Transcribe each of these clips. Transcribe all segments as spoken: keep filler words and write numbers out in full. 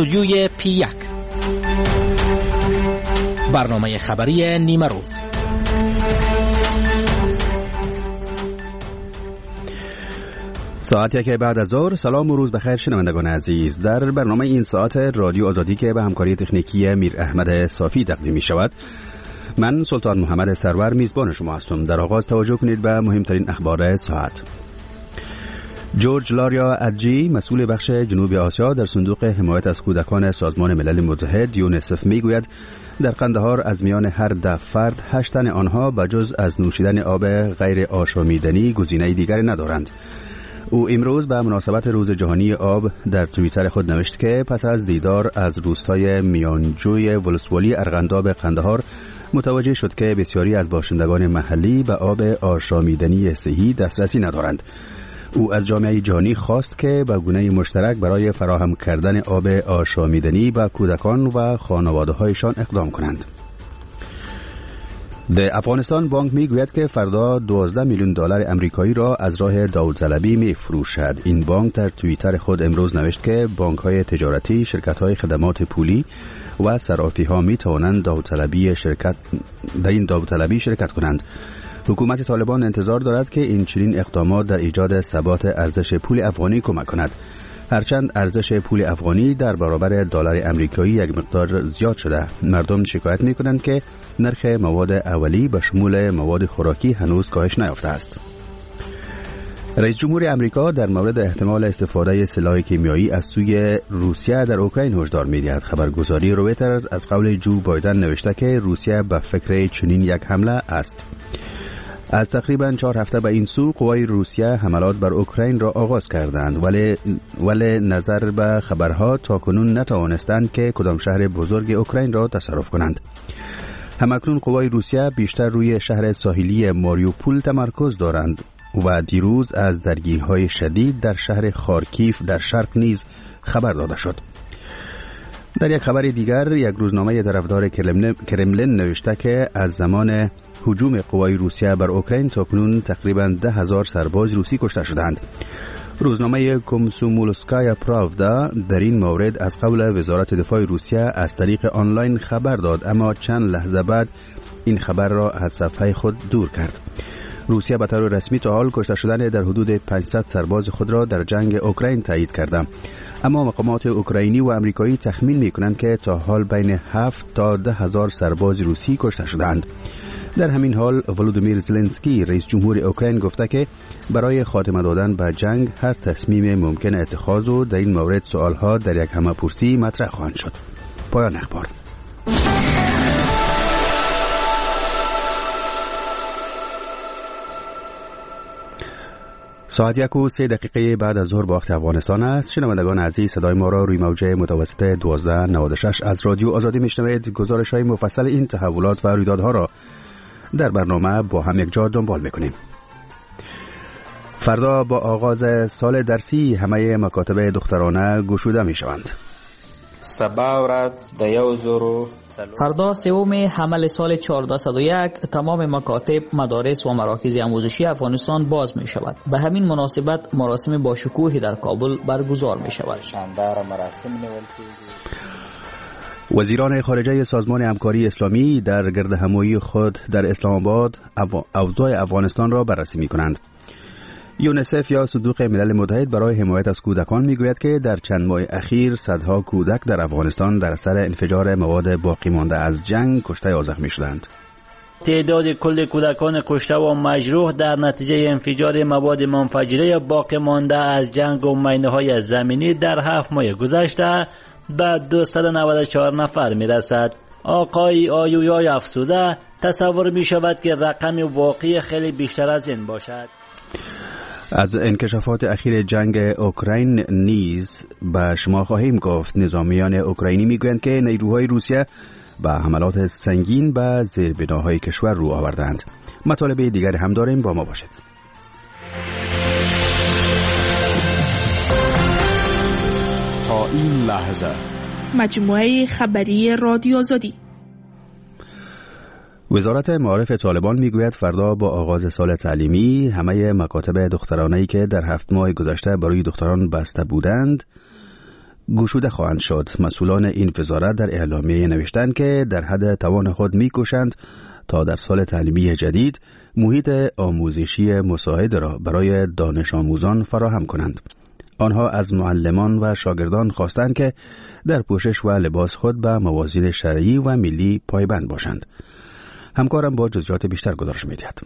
استودیوی پی یک، برنامه خبری نیمه روز. ساعت یک بعد از ظهر. سلام و روز بخیر شنوندگان عزیز. در برنامه این ساعت رادیو آزادی که به همکاری تکنیکی میر احمد صافی تقدیم می شود، من سلطان محمد سرور میزبان شما هستم. در آغاز توجه کنید به مهمترین اخبار ساعت. جورج لاریا ادجی، مسئول بخش جنوب آسیا در صندوق حمایت از کودکان سازمان ملل متحد یونیسف، میگوید در قندهار از میان هر ده فرد هشت تن آنها بجز از نوشیدن آب غیر آشامیدنی گزینه دیگری ندارند. او امروز به مناسبت روز جهانی آب در توییتر خود نوشت که پس از دیدار از روستای میانجوی ولسوالی ارغنداب قندهار متوجه شد که بسیاری از باشندگان محلی به آب آشامیدنی صحی دسترسی ندارند. او از جامعه جهانی خواست که به گونه مشترک برای فراهم کردن آب آشامیدنی به کودکان و خانواده‌هایشان اقدام کنند. د افغانستان بانک میگوید که فردا دوازده میلیون دلار امریکایی را از راه داوطلبی میفروشد. این بانک در توییتر خود امروز نوشت که بانک‌های تجارتی، شرکت‌های خدمات پولی و صرافی‌ها می‌توانند داوطلبی شرکت در این داوطلبی شرکت کنند. حکومت طالبان انتظار دارد که این چنین اقدامات در ایجاد ثبات ارزش پول افغانی کمک کند. هرچند ارزش پول افغانی در برابر دلار امریکایی یک مقدار زیاد شده، مردم شکایت می‌کنند که نرخ مواد اولیه به شمول مواد خوراکی هنوز کاهش نیافته است. رئیس جمهور آمریکا در مورد احتمال استفاده سلاح کیمیایی از سوی روسیه در اوکراین هشدار می‌دهد. خبرگزاری رویترز از قول جو بایدن نوشته که روسیه به فکر چنین یک حمله است. از تقریباً چهار هفته به این سو قوای روسیه حملات بر اوکراین را آغاز کردند، ولی ولی نظر به خبرها تاکنون نتوانستند که کدام شهر بزرگ اوکراین را تصرف کنند. همکنون قوای روسیه بیشتر روی شهر ساحلی ماریوپول تمرکز دارند و دیروز از درگیری‌های شدید در شهر خارکیف در شرق نیز خبر داده شد. در یک خبر دیگر، یک روزنامه طرفدار کرملین نوشته که از زمان هجوم قوای روسیه بر اوکراین تاکنون تقریباً ده هزار سرباز روسی کشته شدند. روزنامه کومسومولسکایا پراودا در این مورد از قول وزارت دفاع روسیه از طریق آنلاین خبر داد، اما چند لحظه بعد این خبر را از صفحه خود دور کرد. روسیه به طور رسمی تا حال کشته شدن در حدود پانصد سرباز خود را در جنگ اوکراین تایید کرده، اما مقامات اوکراینی و آمریکایی تخمین می‌کنند که تا حال بین هفت تا ده هزار سرباز روسی کشته شدند. در همین حال ولودیمیر زلنسکی، رئیس جمهور اوکراین، گفته که برای خاتمه دادن به جنگ هر تصمیم ممکن اتخاذ و در این مورد سوالها در یک همه‌پرسی مطرح خواهند شد. پایان اخبار. ساعت یک و سه دقیقه بعد از ظهر به وقت افغانستان است. شنوندگان عزیز، صدای ما را روی موج متوسط دوازده نود و شش از رادیو آزادی میشنوید. گزارش‌های مفصل این تحولات و رویدادها را در برنامه با هم یک جا دنبال میکنیم. فردا با آغاز سال درسی همه مکاتب دخترانه گشوده میشوند. سبا ورځ د یو زرو فردا سوم حمل سال چهارصد و یک تمام مکاتب، مدارس و مراکز آموزشی افغانستان باز می شود. به همین مناسبت مراسم با شکوهی در کابل برگزار می شود. شاندار مراسم نیول کیږي. وزیران خارجه سازمان همکاری اسلامی در گردهمایی خود در اسلام آباد اوضاع افغانستان را بررسی می کنند. یونیسف یا صندوق ملل متحد برای حمایت از کودکان میگوید که در چند ماه اخیر صدها کودک در افغانستان در اثر انفجار مواد باقی مانده از جنگ کشته یا زخمی شدند. تعداد کل کودکان کشته و مجروح در نتیجه انفجار مواد منفجره باقی مانده از جنگ و مینه‌های زمینی در هفت ماه گذشته به دویست و نود و چهار نفر میرسد. آقای آیویای افسوده تصور می شود که رقم واقعی خیلی بیشتر از این باشد. از انکشافات اخیر جنگ اوکراین نیز به شما خواهیم گفت. نظامیان اوکراینی میگویند که نیروهای روسیه به حملات سنگین به زیربناهای کشور رو آوردند. مطالب دیگر هم داریم، با ما باشید. تا این لحظه مجموعه خبری رادیو آزادی. وزارت معارف طالبان میگوید فردا با آغاز سال تعلیمی همه مکاتب دخترانه‌ای که در هفت ماه گذشته برای دختران بسته بودند گشوده خواهند شد. مسئولان این وزارت در اعلامیه نوشتند که در حد توان خود می‌کوشند تا در سال تعلیمی جدید محیط آموزشی مساعد را برای دانش آموزان فراهم کنند. آنها از معلمان و شاگردان خواستند که در پوشش و لباس خود به موازین شرعی و ملی پایبند باشند. همکارم با جزئیات بیشتر گزارش می‌دهد.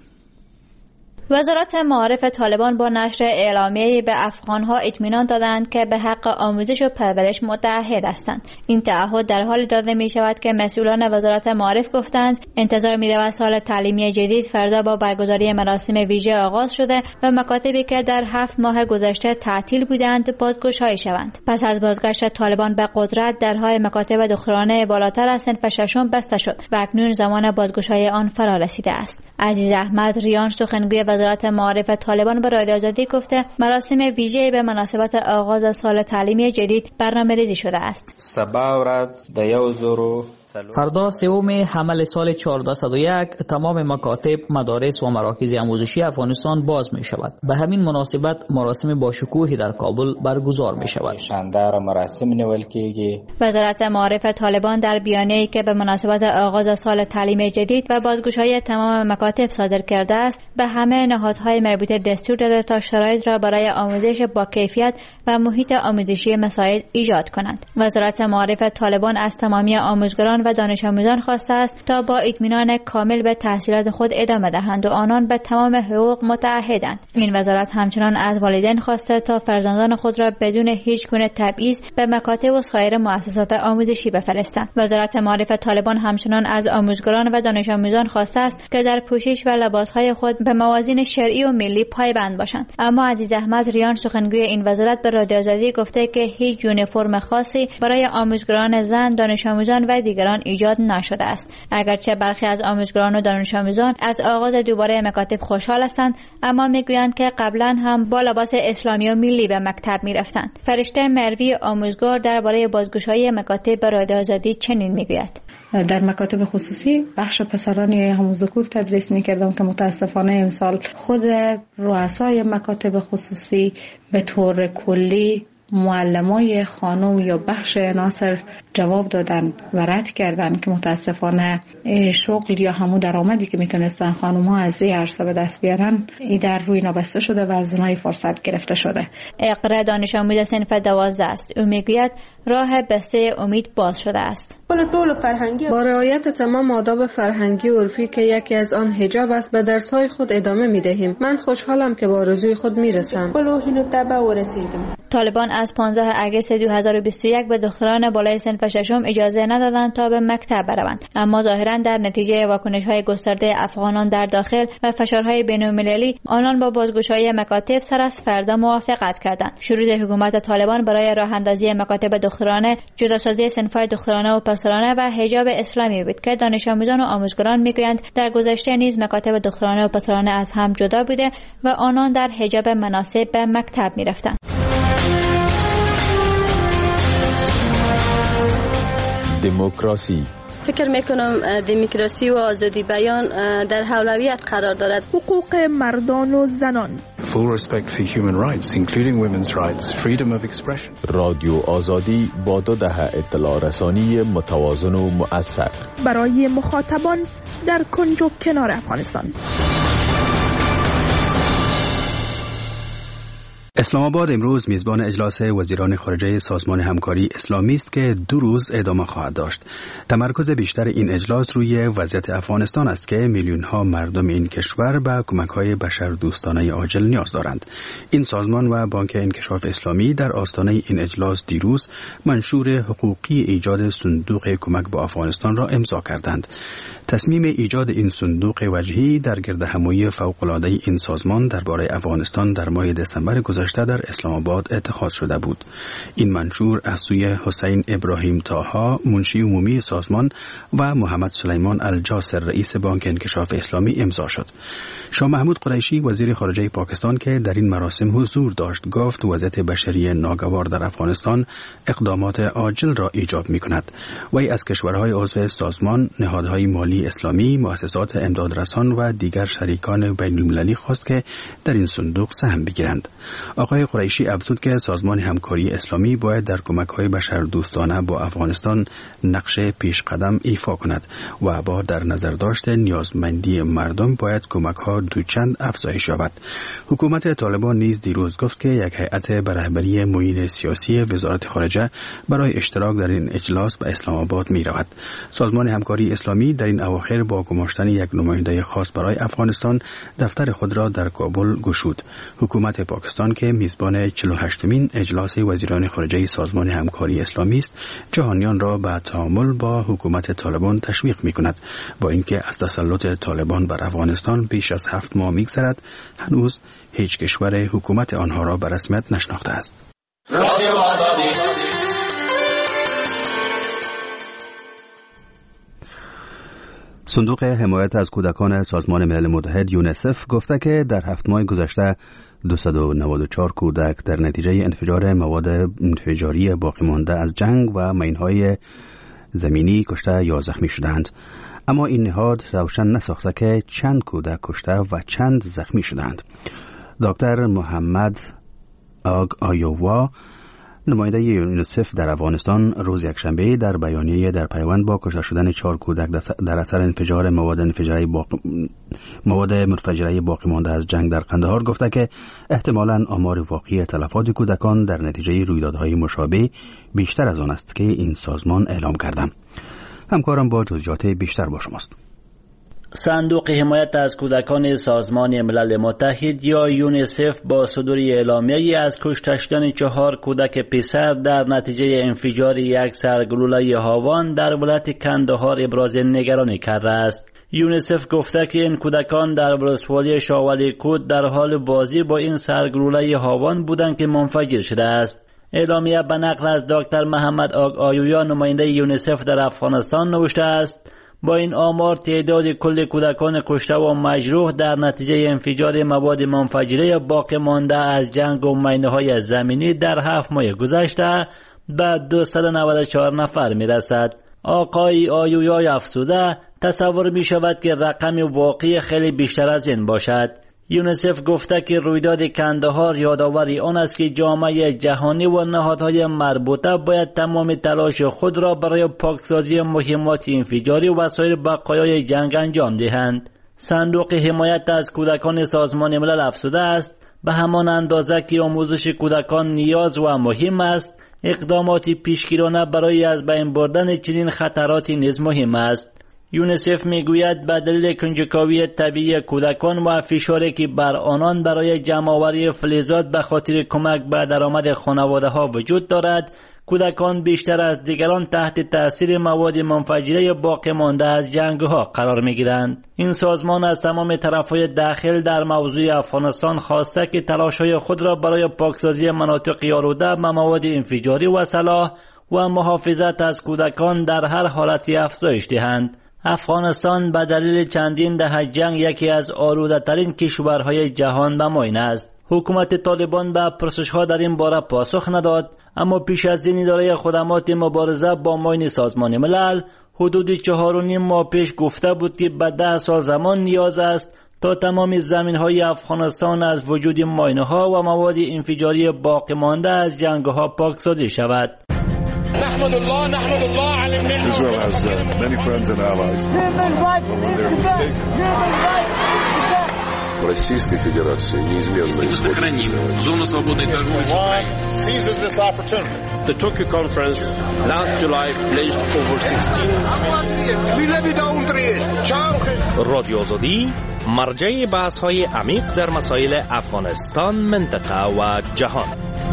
وزارت معارف طالبان با نشر اعلامیه‌ای به افغان‌ها اطمینان دادند که به حق آموزش و پرورش متعهد هستند. این تعهد در حالی داده می‌شود که مسئولان وزارت معارف گفتند انتظار می‌رود سال تعلیمی جدید فردا با برگزاری مراسم ویژه آغاز شده و مکاتبی که در هفت ماه گذشته تعطیل بودند بازگشایی شوند. پس از بازگشت طالبان به قدرت درهای مکاتب دخترانه بالاتر از صنف ششم بسته شد و اکنون زمان بازگشایی آن فرا رسیده است. عزیز احمد ریان سخنگوی وزارت معارف طالبان به رادیو آزادی گفته مراسم ویژه به مناسبت آغاز سال تعلیمی جدید برنامه‌ریزی شده است. سبا ورځ د یو زرو فردا سوم حمل سال چهارده صد و یک تمام مکاتب، مدارس و مراکز آموزشی افغانستان باز می شود. به همین مناسبت مراسم با شکوهی در کابل برگزار می شود. شاندار مراسم نیول کیږي. وزارت معارف طالبان در بیانیه‌ای که به مناسبت آغاز سال تعلیم جدید و بازگشایی تمام مکاتب صادر کرده است، به همه نهادهای مربوطه دستور داده تا شرایط را برای آموزش با کیفیت و محیط آموزشی مساعد ایجاد کنند. وزارت معارف طالبان از تمامی آموزگاران و دانش آموزان خواسته است تا با اطمینان کامل به تحصیلات خود ادامه دهند و آنان به تمام حقوق متعهدند. این وزارت همچنان از والدین خواسته تا فرزندان خود را بدون هیچ گونه تبعیض به مکاتب و سایر مؤسسات آموزشی بفرستند. وزارت معارف طالبان همچنان از آموزگاران و دانش آموزان خواسته است که در پوشش و لباسهای خود به موازین شرعی و ملی پایبند باشند. اما عزیز احمد ریان سخنگوی این وزارت به رادیو آزادی گفته که هیچ یونیفرم خاصی برای آموزگاران زن، دانش آموزان و دیگران ایجاد نشده است. اگرچه برخی از آموزگاران و دانش آموزان از آغاز دوباره مکاتب خوشحال هستند، اما میگویند که قبلا هم با لباس اسلامی و ملی به مکتب میرفتند. فرشته مروی آموزگار درباره بازگشایی مکاتب به رادیو آزادی چنین میگوید: در مکاتب خصوصی بخش پسرانی همون ذکور تدریس میکردم که متاسفانه امسال خود رؤسای مکاتب خصوصی به طور کلی معلمای خانم یا بخش ناصر جواب دادن و رد کردن که متاسفانه شغل یا همون درآمدی که میتونستن خانم ها از این عرصه به دست بیارن ای در روی نابسته شده و از اونهای فرصت گرفته شده. اقرا دانش آموز صنف دوازده است. او میگوید راه بسته امید باز شده است. با رعایت تمام آداب فرهنگی و عرفی که یکی از آن حجاب است به درس‌های خود ادامه می‌دهیم. من خوشحالم که با آرزوی خود میرسم. طالبان از پانزده آگوست دو هزار و بیست و یک به دختران بالای صنف ششم اجازه ندادند تا به مکتب بروند، اما ظاهراً در نتیجه واکنش‌های گسترده افغانان در داخل و فشارهای بین‌المللی آنان با بازگشایی مکاتب سر از فردا موافقت کردند. شروط حکومت طالبان برای راه اندازی مکاتب دخترانه، جداسازی صنف‌های دخترانه و پسرانه و حجاب اسلامی بود که دانش آموزان و آموزگاران میگویند در گذشته نیز مکاتب دخترانه و پسرانه از هم جدا بوده و آنان در حجاب مناسب به مکتب می‌رفتند. دموکراسی. فکر میکنم دموکراسی و آزادی بیان در اولویت قرار دارد. حقوق مردان و زنان. Full respect for human rights, including women's rights, freedom of expression. رادیو آزادی با دو دهه اطلاع رسانی متوازن و مؤثر برای مخاطبان در کنج و کنار افغانستان. اسلام آباد امروز میزبان اجلاس وزیران خارجه سازمان همکاری اسلامی است که دو روز ادامه خواهد داشت. تمرکز بیشتر این اجلاس روی وضعیت افغانستان است که میلیون ها مردم این کشور به کمک‌های بشردوستانه عاجل نیاز دارند. این سازمان و بانک انکشاف اسلامی در آستانه این اجلاس دیروز منشور حقوقی ایجاد صندوق کمک به افغانستان را امضا کردند. تصمیم ایجاد این صندوق وجهی در گردهمایی فوق‌العاده این سازمان درباره افغانستان در ماه دسامبر گذشته در اسلام آباد اتخاذ شده بود. این منشور از سوی حسین ابراهیم طاها منشی عمومی سازمان و محمد سلیمان الجاسر رئیس بانک انکشاف اسلامی امضا شد. شاه محمود قریشی وزیر خارجه پاکستان که در این مراسم حضور داشت گفت وضعیت بشری ناگوار در افغانستان اقدامات عاجل را ایجاب می‌کند. وی از کشورهای عضو سازمان، نهادهای مالی اسلامی، مؤسسات امدادرسان و دیگر شریکان بین‌المللی خواست که در این صندوق سهم بگیرند. آقای قریشی افزود که سازمان همکاری اسلامی باید در کمک‌های بشردوستانه با افغانستان نقش پیش قدم ایفا کند و با در نظر داشت نیازمندی مردم باید کمک‌ها دوچند افزایش یابد. حکومت طالبان نیز دیروز گفت که یک هیئت به رهبری معین سیاسی وزارت خارجه برای اشتراک در این اجلاس به اسلام آباد می رود. سازمان همکاری اسلامی در این اواخر با گماشتن یک نماینده خاص برای افغانستان دفتر خود را در کابل گشود. حکومت پاکستان که میزبان چهل و هشتمین اجلاس وزیران خارجه سازمان همکاری اسلامی است، جهانیان را به تعامل با حکومت طالبان تشویق می کند. با اینکه از تسلط طالبان بر افغانستان بیش از هفت ماه می‌گذرد، هنوز هیچ کشور حکومت آنها را به رسمیت نشناخته است. صندوق حمایت از کودکان سازمان ملل متحد یونیسف گفته که در هفت ماه گذشته دویست و نود و چهار کودک در نتیجه انفجار مواد انفجاری باقی مانده از جنگ و مین‌های زمینی کشته یا زخمی شدند. اما این نهاد روشن نساخته که چند کودک کشته و چند زخمی شدند. دکتر محمد آگ آیووا، نماینده یونیسف در افغانستان، روز یکشنبه در بیانیه در پیوند با کشته شدن چهار کودک در اثر انفجار مواد انفجاری باقی مواد منفجره باقی مانده از جنگ در قندهار گفته که احتمالاً آمار واقعی تلفات کودکان در نتیجه رویدادهای مشابه بیشتر از آن است که این سازمان اعلام کرده. همکارم با جزئیات بیشتر با شماست. صندوق حمایت از کودکان سازمان ملل متحد یا یونیسف با صدور اعلامیه‌ای از کشته شدن چهار کودک پسر در نتیجه انفجار یک سرگلوله هاوان در ولایت کندهار ابراز نگرانی کرده است. یونیسف گفته که این کودکان در ولسوالی شاولی کود در حال بازی با این سرگلوله هاوان بودند که منفجر شده است. اعلامیه به نقل از دکتر محمد آگ آیویا، نماینده یونیسف در افغانستان، نوشته است با این آمار تعداد کل کودکان کشته و مجروح در نتیجه انفجار مواد منفجره باقی مانده از جنگ و مینه‌های زمینی در هفت ماه گذشته به دویست و نود و چهار نفر میرسد. آقای آیویا افزوده تصور می شود که رقم واقعی خیلی بیشتر از این باشد. یونیسف گفته که رویداد کندهار یادآوری آن است که جامعه جهانی و نهادهای مربوطه باید تمام تلاش خود را برای پاکسازی مهمات انفجاری و سایر بقایای جنگ انجام دهند. صندوق حمایت از کودکان سازمان ملل افزوده است به همان اندازه که آموزش کودکان نیاز و مهم است، اقدامات پیشگیرانه برای از بین بردن چنین خطراتی نیز مهم است. یونیسف میگوید به دلیل کنجکاوی طبیعی کودکان و فشاری که بر آنان برای جمع‌آوری فلزات به خاطر کمک به درآمد خانواده‌ها وجود دارد، کودکان بیشتر از دیگران تحت تأثیر مواد منفجره باقی مانده از جنگ‌ها قرار می‌گیرند. این سازمان از تمام طرف‌های داخل در موضوع افغانستان خواسته که تلاش‌های خود را برای پاکسازی مناطق آلوده به مواد انفجاری و سلاح و محافظت از کودکان در هر حالتی افزایش دهند. افغانستان به دلیل چندین دهه جنگ یکی از آلوده ترین کشورهای جهان به معین است. حکومت طالبان به پرسش‌ها در این باره پاسخ نداد، اما پیش از این اداره خدمات مبارزه با معین سازمان ملل حدود چهار و نیم ماه پیش گفته بود که به ده سال زمان نیاز است تا تمام زمین‌های افغانستان از وجود ماینه‌ها و مواد انفجاری باقی مانده از جنگ‌ها پاکسازی شود. نحمد الله نحمد الله على النعمة. Israel has uh, many friends and allies. But when they're mistaken. Российской Федерации неизменно сохраним зону свободной торговли с Украиной. Seizes this opportunity. The Tokyo conference last July pledged over sixteen. رادیو آزادی مرجع بحث‌های عمیق در مسائل افغانستان، منطقه و جهان.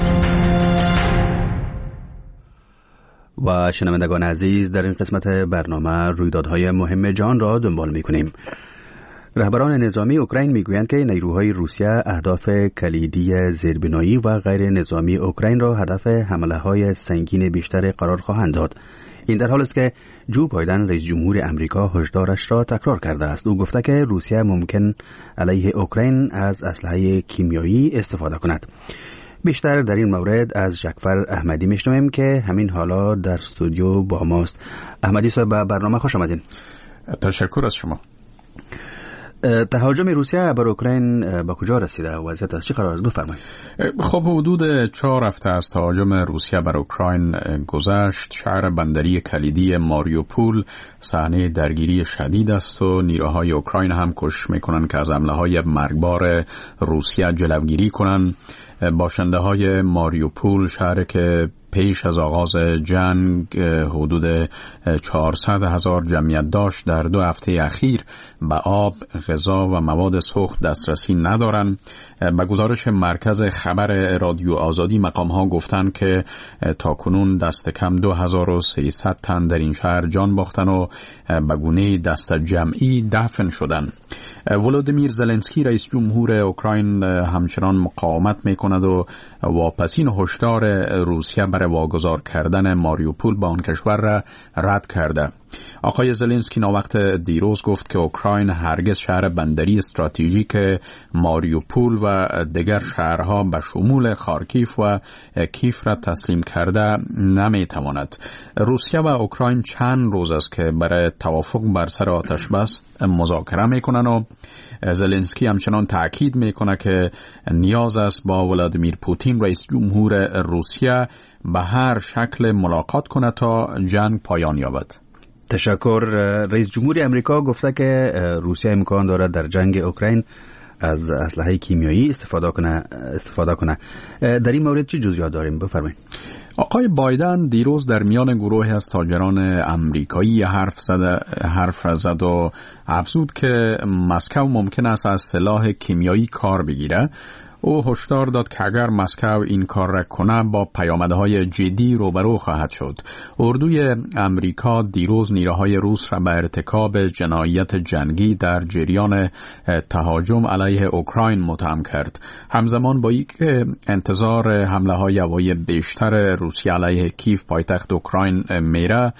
و شنوندگان عزیز، در این قسمت برنامه رویدادهای مهم جهان را دنبال می‌کنیم. رهبران نظامی اوکراین میگویند که نیروهای روسیه اهداف کلیدی زیربنایی و غیر نظامی اوکراین را هدف حمله‌های سنگین بیشتر قرار خواهند داد. این در حالی است که جو بایدن رئیس جمهور امریکا هشدارش را تکرار کرده است. او گفته که روسیه ممکن علیه اوکراین از اسلحه کیمیایی استفاده کند. بیشتر در این مورد از جعفر احمدی میشنویم که همین حالا در استودیو با ماست. احمدی صاحب، به برنامه خوش آمدین. تشکر از شما. تهاجم روسیه بر اوکراین به کجا رسیده؟ وضعیت از چه قرار است؟ بفرمایید. خب حدود چهار هفته از تهاجم روسیه بر اوکراین گذشت. شهر بندری کلیدی ماریوپول صحنه درگیری شدید است و نیروهای اوکراین هم کوشش میکنند که از حمله‌های مرگبار روسیه جلوگیری کنند. باشنده های ماریوپول، شهر که پیش از آغاز جنگ حدود چهارصد هزار جمعیت داشت، در دو هفته اخیر به آب، غذا و مواد سوخت دسترسی ندارند. به گزارش مرکز خبر رادیو آزادی مقام ها گفتند که تاکنون دست کم دو هزار و سیصد تن در این شهر جان باختن و به گونه دست جمعی دفن شدند. ولودیمیر زلنسکی رئیس جمهور اوکراین همچنان مقاومت میکند و واپسین هشدار روسیه برای واگذار کردن ماریوپول به آن کشور را رد کرده. آقای زلنسکی ناوقت دیروز گفت که اوکراین هرگز شهر بندری استراتژیک ماریوپول و دیگر شهرها به شمول خارکیف و کیف را تسلیم کرده نمیتواند. روسیه و اوکراین چند روز است که برای توافق بر سر آتش بس مذاکره میکنن و زلنسکی همچنان تاکید میکنه که نیاز است با ولادیمیر پوتین رئیس جمهور روسیه به هر شکل ملاقات کنه تا جنگ پایان یابد. تشکر. رئیس جمهور امریکا گفته که روسیه امکان دارد در جنگ اوکراین از اسلحه کیمیایی استفاده کنه استفاده کنه در این مورد چه جزئیات داریم؟ بفرمایید. آقای بایدن دیروز در میان گروهی از تاجران آمریکایی حرف زد حرف زد و افزود که مسکو ممکن است از سلاح کیمیایی کار بگیره. او هشدار داد که اگر مسکو این کار را کنه با پیامدهای جدی روبرو خواهد شد. اردوی امریکا دیروز نیروهای روس را به ارتکاب جنایت جنگی در جریان تهاجم علیه اوکراین متهم کرد. همزمان با اینکه انتظار حمله های هوایی بیشتر روسیه علیه کیف پایتخت اوکراین میره،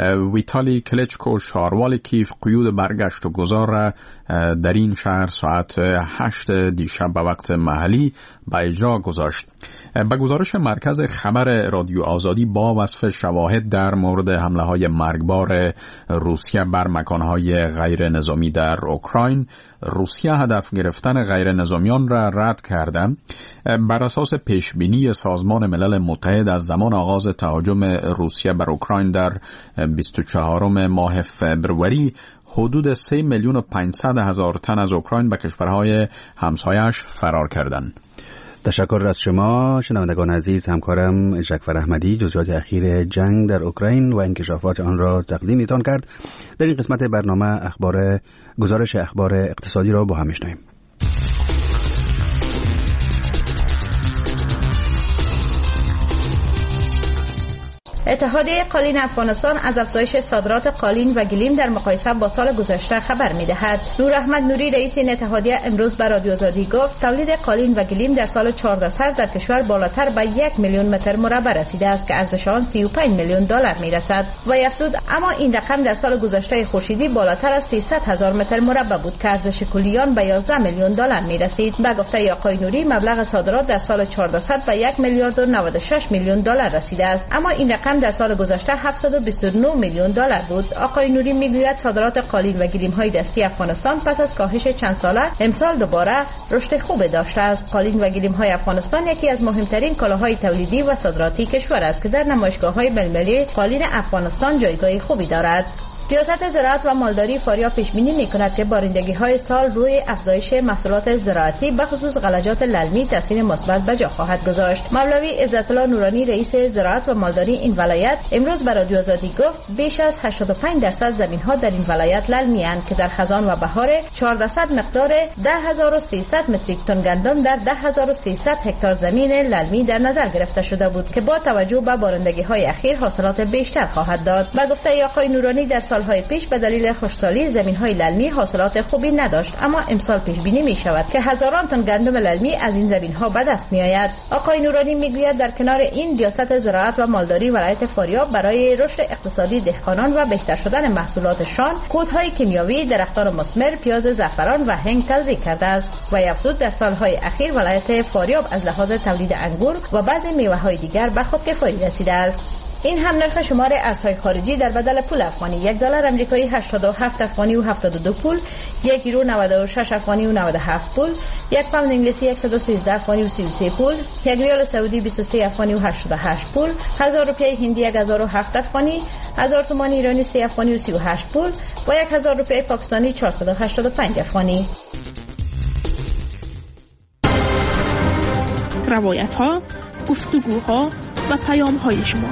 ویتالی کلچکو شاروال کیف قیود برگشت و گذار را در این شهر ساعت هشت دیشب به وقت محلی به اجرا گذاشت. به گزارش مرکز خبر رادیو آزادی با وصف شواهد در مورد حمله های مرگبار روسیه بر مکانهای غیر نظامی در اوکراین، روسیه هدف گرفتن غیر نظامیان را رد کرده. بر اساس پیشبینی سازمان ملل متحد از زمان آغاز تهاجم روسیه بر اوکراین در بیست و چهارم ماه فوریه حدود سه میلیون و پانصد هزار تن از اوکراین به کشورهای همسایش فرار کردند. تشکر از شما شنوندگان عزیز. همکارم جعفر احمدی جزئیات اخیر جنگ در اوکراین و انکشافات آن را تقدیمتان کرد. در این قسمت برنامه اخبار گزارش اخبار اقتصادی را با هم میشنویم. اتحادیه قالین افغانستان از افزایش صادرات قالین و گلیم در مقایسه با سال گذشته خبر می‌دهد. نور احمد نوری رئیس این اتحادیه امروز به رادیو آزادی گفت تولید قالین و گلیم در سال چهاردهصد در کشور بالاتر به یک میلیون متر مربع رسیده است که ارزش آن سی و پنج میلیون دلار میرسد. و افزود اما این رقم در سال گذشته خورشیدی بالاتر از سیصد هزار متر مربع بود که ارزش کلی آن به یازده میلیون دلار میرسید. به گفته آقای نوری مبلغ صادرات در سال چهاردهصد به یک میلیارد و نود و شش میلیون دلار رسیده است، اما این رقم در سال گذشته هفتصد و بیست و نه میلیون دلار بود. آقای نوری میگوید صادرات قالین و گلیم های دستی افغانستان پس از کاهش چند ساله امسال دوباره رشد خوب داشته است. قالین و گلیم های افغانستان یکی از مهمترین کالاهای تولیدی و صادراتی کشور است که در نمایشگاه های بین‌المللی قالین افغانستان جایگاه خوبی دارد. ریاست زراعت و مالداری فاریاب پیش بینی می‌کند که بارندگی های سال روی افزایش محصولات زراعتی به خصوص غلجات للمی تاثیر مثبت به جا خواهد گذاشت. مولوی عزت الله نورانی رئیس زراعت و مالداری این ولایت امروز به رادیو آزادی گفت بیش از هشتاد و پنج درصد زمین‌ها در این ولایت للمی اند که در خزان و بهار چهارصد مقدار ده هزار و سیصد متریک تن گندم در ده هزار و سیصد هکتار زمین للمی در نظر گرفته شده بود که با توجه به بارندگی های اخیر حاصلات بیشتر خواهد داد. به گفته آقای نورانی در سالهای پیش به دلیل خشکسالی زمین‌های للمی حاصلات خوبی نداشت، اما امسال پیش بینی می شود که هزاران تن گندم للمی از این زمین‌ها به دست می آید. آقای نورانی میگوید در کنار این ریاست زراعت و مالداری ولایت فاریاب برای رشد اقتصادی دهقانان و بهتر شدن محصولاتشان کودهای کیمیاوی، درختان مثمر، پیاز، زعفران و هنگ توزیع کرده است. و افزود در سالهای اخیر ولایت فاریاب از لحاظ تولید انگور و بعضی میوه‌های دیگر به خودکفایی رسیده است. این هم نرخ شمار ارزهای خارجی در بدل پول افغانی. یک دلار آمریکایی هشتاد و هفت افغانی و هفتاد و دو پول، یک یورو نود و شش افغانی و نود و هفت پول، یک پوند انگلیسی صد و سیزده افغانی و سی و سه پول، یک ریال سعودی بیست و سه افغانی و هشتاد و هشت پول، هزار روپیه هندی یک هزار و هفت افغانی، هزار تومان ایرانی سه افغانی و سی و هشت پول و یک هزار روپیه پاکستانی چهارصد و هشتاد و پنج افغانی. روایت ها، گفتگوها و پیام های شما.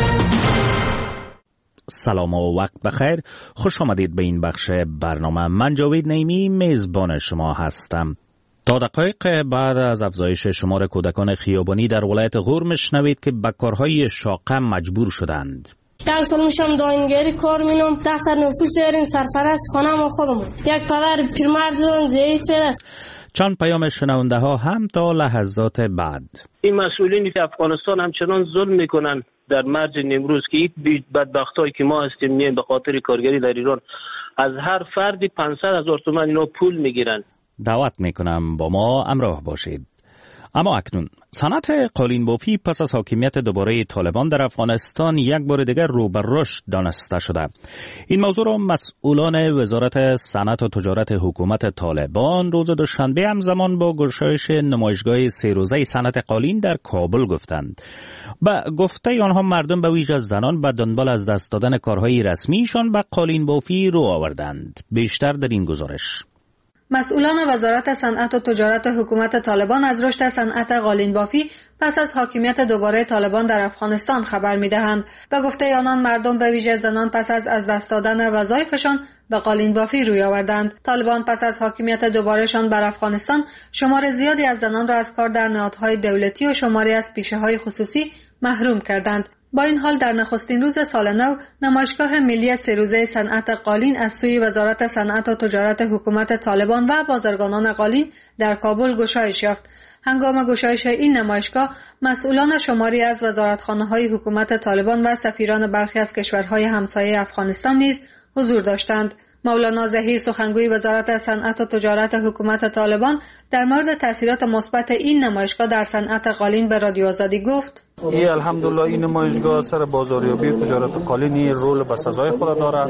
سلام و وقت بخیر، خوش آمدید به این بخش برنامه. من جاوید نعیمی میزبان شما هستم. تا دقایق بعد از افزایش شمار کودکان خیابانی در ولایت غور میشنوید که به کارهای شاقه مجبور شدند. یک سال میشم داینگری کار مینم، ده سر نفوس داریم، سرپرست خانم و خودمون. یک پدر پیرمرد دارم، ضعیف است. چند پیام شنونده ها هم تا لحظات بعد. این مسئولین افغانستان همچنان ظلم میکنن در مرج نیمروز که این بدبختایی که ما هستیم میایم به خاطر کارگری در ایران از هر فردی پانصد هزار تومان اینا پول میگیرن. دعوت میکنم با ما همراه باشید. اما اکنون صنعت قالین بافی پس از حاکمیت دوباره طالبان در افغانستان یک بار دیگر رو به رشد دانسته شده. این موضوع را مسئولان وزارت صنعت و تجارت حکومت طالبان روز دوشنبه همزمان با گشایش نمایشگاه سه روزه صنعت قالین در کابل گفتند. با گفته آنها مردم به ویژه زنان به دنبال از دست دادن کارهای رسمیشان به قالین بافی رو آوردند. بیشتر در این گزارش. مسئولان وزارت صنعت و تجارت حکومت طالبان از رشد صنعت قالین بافی پس از حاکمیت دوباره طالبان در افغانستان خبر می‌دهند. به گفته آنان مردم به ویژه زنان پس از از دست دادن وظایفشان به قالین بافی روی آوردند. طالبان پس از حاکمیت دوبارهشان بر افغانستان شمار زیادی از زنان را از کار در نهادهای دولتی و شماری از پیشه‌های خصوصی محروم کردند. با این حال در نخستین روز سال نو نمایشگاه ملی سه روزه صنعت قالین از سوی وزارت صنعت و تجارت حکومت طالبان و بازرگانان قالین در کابل گشایش یافت. هنگام گشایش این نمایشگاه مسئولان شماری از وزارتخانه‌های حکومت طالبان و سفیران برخی از کشورهای همسایه افغانستان نیز حضور داشتند. مولانا ظهیر سخنگوی وزارت صنعت و تجارت حکومت طالبان در مورد تاثیرات مثبت این نمایشگاه در صنعت قالین به رادیو آزادی گفت: ای الحمدلله این نمایشگاه سر بازاریابی و تجارت قالینی رول به سزای خود دارد.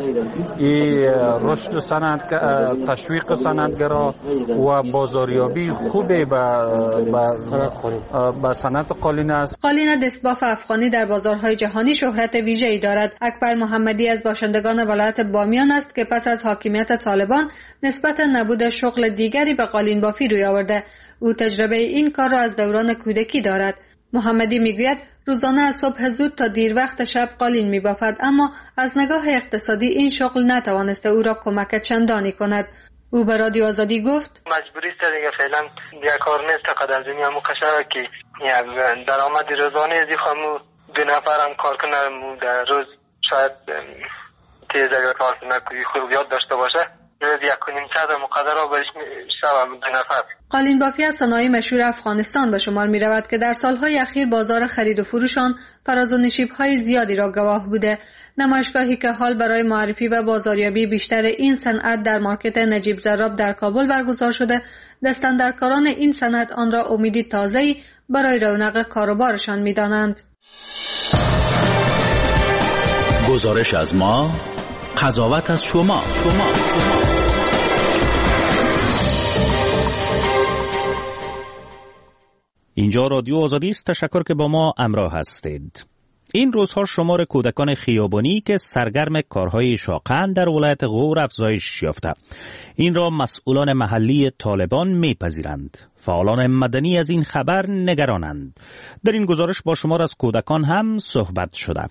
ای رشد صنعت، تشویق صنعتگرا و بازاریابی خوبی به به صنعت قالین است. قالین دستباف افغانی در بازارهای جهانی شهرت ویژه‌ای دارد. اکبر محمدی از باشندگان ولایت بامیان است که پس از حاکمیت طالبان نسبت نبود شغل دیگری به قالین بافی روی آورده. او تجربه این کار را از دوران کودکی دارد. محمدی میگوید روزانه از صبح زود تا دیر وقت شب قالین میبافد، اما از نگاه اقتصادی این شغل نتوانسته او را کمک چندانی کند. او به رادیو آزادی گفت: مجبوری است دیگه، فعلا یک کار نیست تا قدر دنیا مکشه که درآمد روزانه از خامو دو نفر هم کار کنه در روز شاید تیز اگر کار کنه خوب یاد داشته باشه روز یک کنیم چند مقدر را بهش شب دو نفر. قالین بافی از صنایع مشهور افغانستان به شمار می رود که در سالهای اخیر بازار خرید و فروشان فراز و نشیب‌های زیادی را گواه بوده. نمایشگاهی که حال برای معرفی و بازاریابی بیشتر این صنعت در مارکت نجیب زراب در کابل برگزار شده، دستاندرکاران این صنعت آن را امیدی تازه‌ای برای رونق کاروبارشان می‌دانند. گزارش از ما، قضاوت از شما. شما. اینجا رادیو آزادی است. تشکر که با ما همراه هستید. این روزها شمار کودکان خیابانی که سرگرم کارهای شاقند در ولایت غور افزایش یافته. این را مسئولان محلی طالبان میپذیرند. فعالان مدنی از این خبر نگرانند. در این گزارش با شمار از کودکان هم صحبت شده.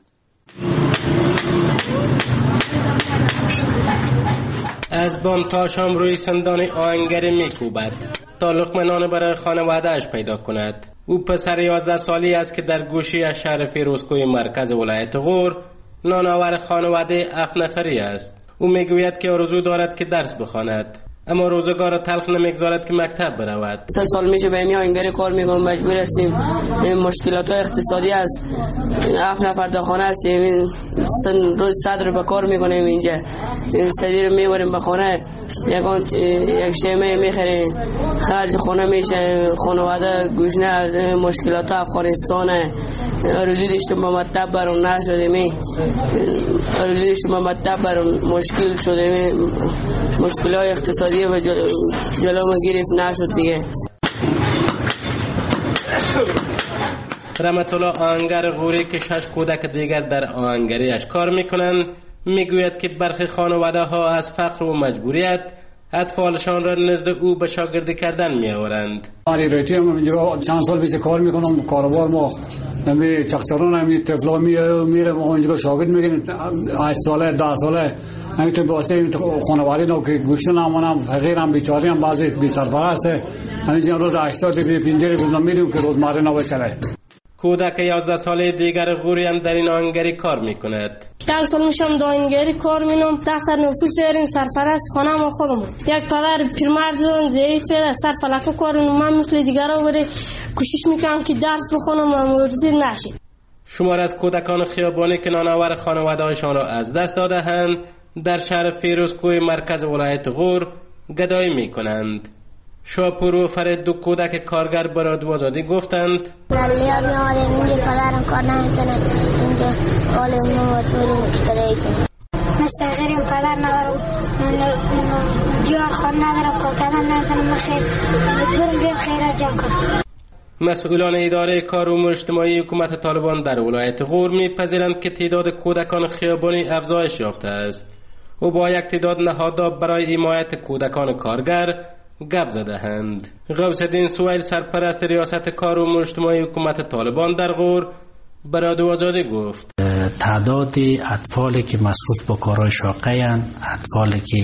از بام تا شام روی سندان آهنگری میکوبد تا لقمه نان برای خانواده‌اش پیدا کند. او پسر یازده سالی است که در گوشه از شهر فیروزکوی مرکز ولایت غور نانآور خانواده هفت نفری است. او میگوید که آرزو دارد که درس بخواند. اما روزگار تلخ نمیگذارد که مکتب برود. سه سال میشه به این آهنگری کار میکنم، مجبور هستیم. مشکلات اقتصادی از هفت نفر در خانه هستیم، روز صد روپیه کار میکنیم اینجا، صدی رو میبریم به خانه، یکان یک شیمه میخریم، خرج خانه میشه، خانواده گوشنه. مشکلات افغانستان روزی داشتیم با مکتب برون نشدیم، روزی داشتیم با مکتب برون مشکل شدیم، مشکلات اقتصادی و جلو ما گرفت نشد دیگه. رحمت الله آهنگر غوری که شش کودک دیگر در آهنگریش کار میکنند میگوید که برخی خانواده ها از فقر و مجبوریت اطفالشان را نزد او به شاگردی کردن میآورند. آری ریتی هم اینجا چند سال پیش کار میکنم، کاروبار ما نمی چخچران همی طفلا میره ما اینجا شاگرد میگیریم، هشت ساله ده ساله همین تو واسه خانواده نو که گوشت نمونم فقیرم بیچاره هم بعضی بی سرپرست همین روز هشتاد پنجاه روز میریم که روزمره نو چله. کودک یازده ساله دیگر غوری هم در این آهنگری کار میکند. چند سال میشم داینگری کار مینم، دست نفوس این سرپرست خانم خودمون. یک پدر پیرمرد ضعیفه سرفلک کار من مثل دیگران ولی کوشش میکنم که درس بخونم و موجود نشه. شمار از کودکان خیابانی که نانآور خانواده‌هایشان را از دست داده‌اند در شهر فیروزکوه مرکز ولایت غور گدایی میکنند. شاپور و فرید دو کودک کارگر به رادیو آزادی گفتند زلیاب میامدیم اینجا پدرم کار نمیتونه، اینجا حال اونو مجبوریم که گدایی کنیم. مثل غیریم پدر ندارم، جیار خود ندارم، کار کردن ندارم، خیر مجبورم بریم خیرات جمع کنم. مسئولان اداره کار امور اجتماعی حکومت طالبان در ولایت غور میپذیرند که تعداد کودکان خیابانی افزایش یافته است و با یک تعداد نهادها برای حمایت کودکان کارگر گپ زده‌اند. غوث الدین سویل سرپرست ریاست کار و امور اجتماعی حکومت طالبان در غور به رادیو آزادی گفت تعداد اطفالی که مصروف به کارهای شاقه اند، اطفالی که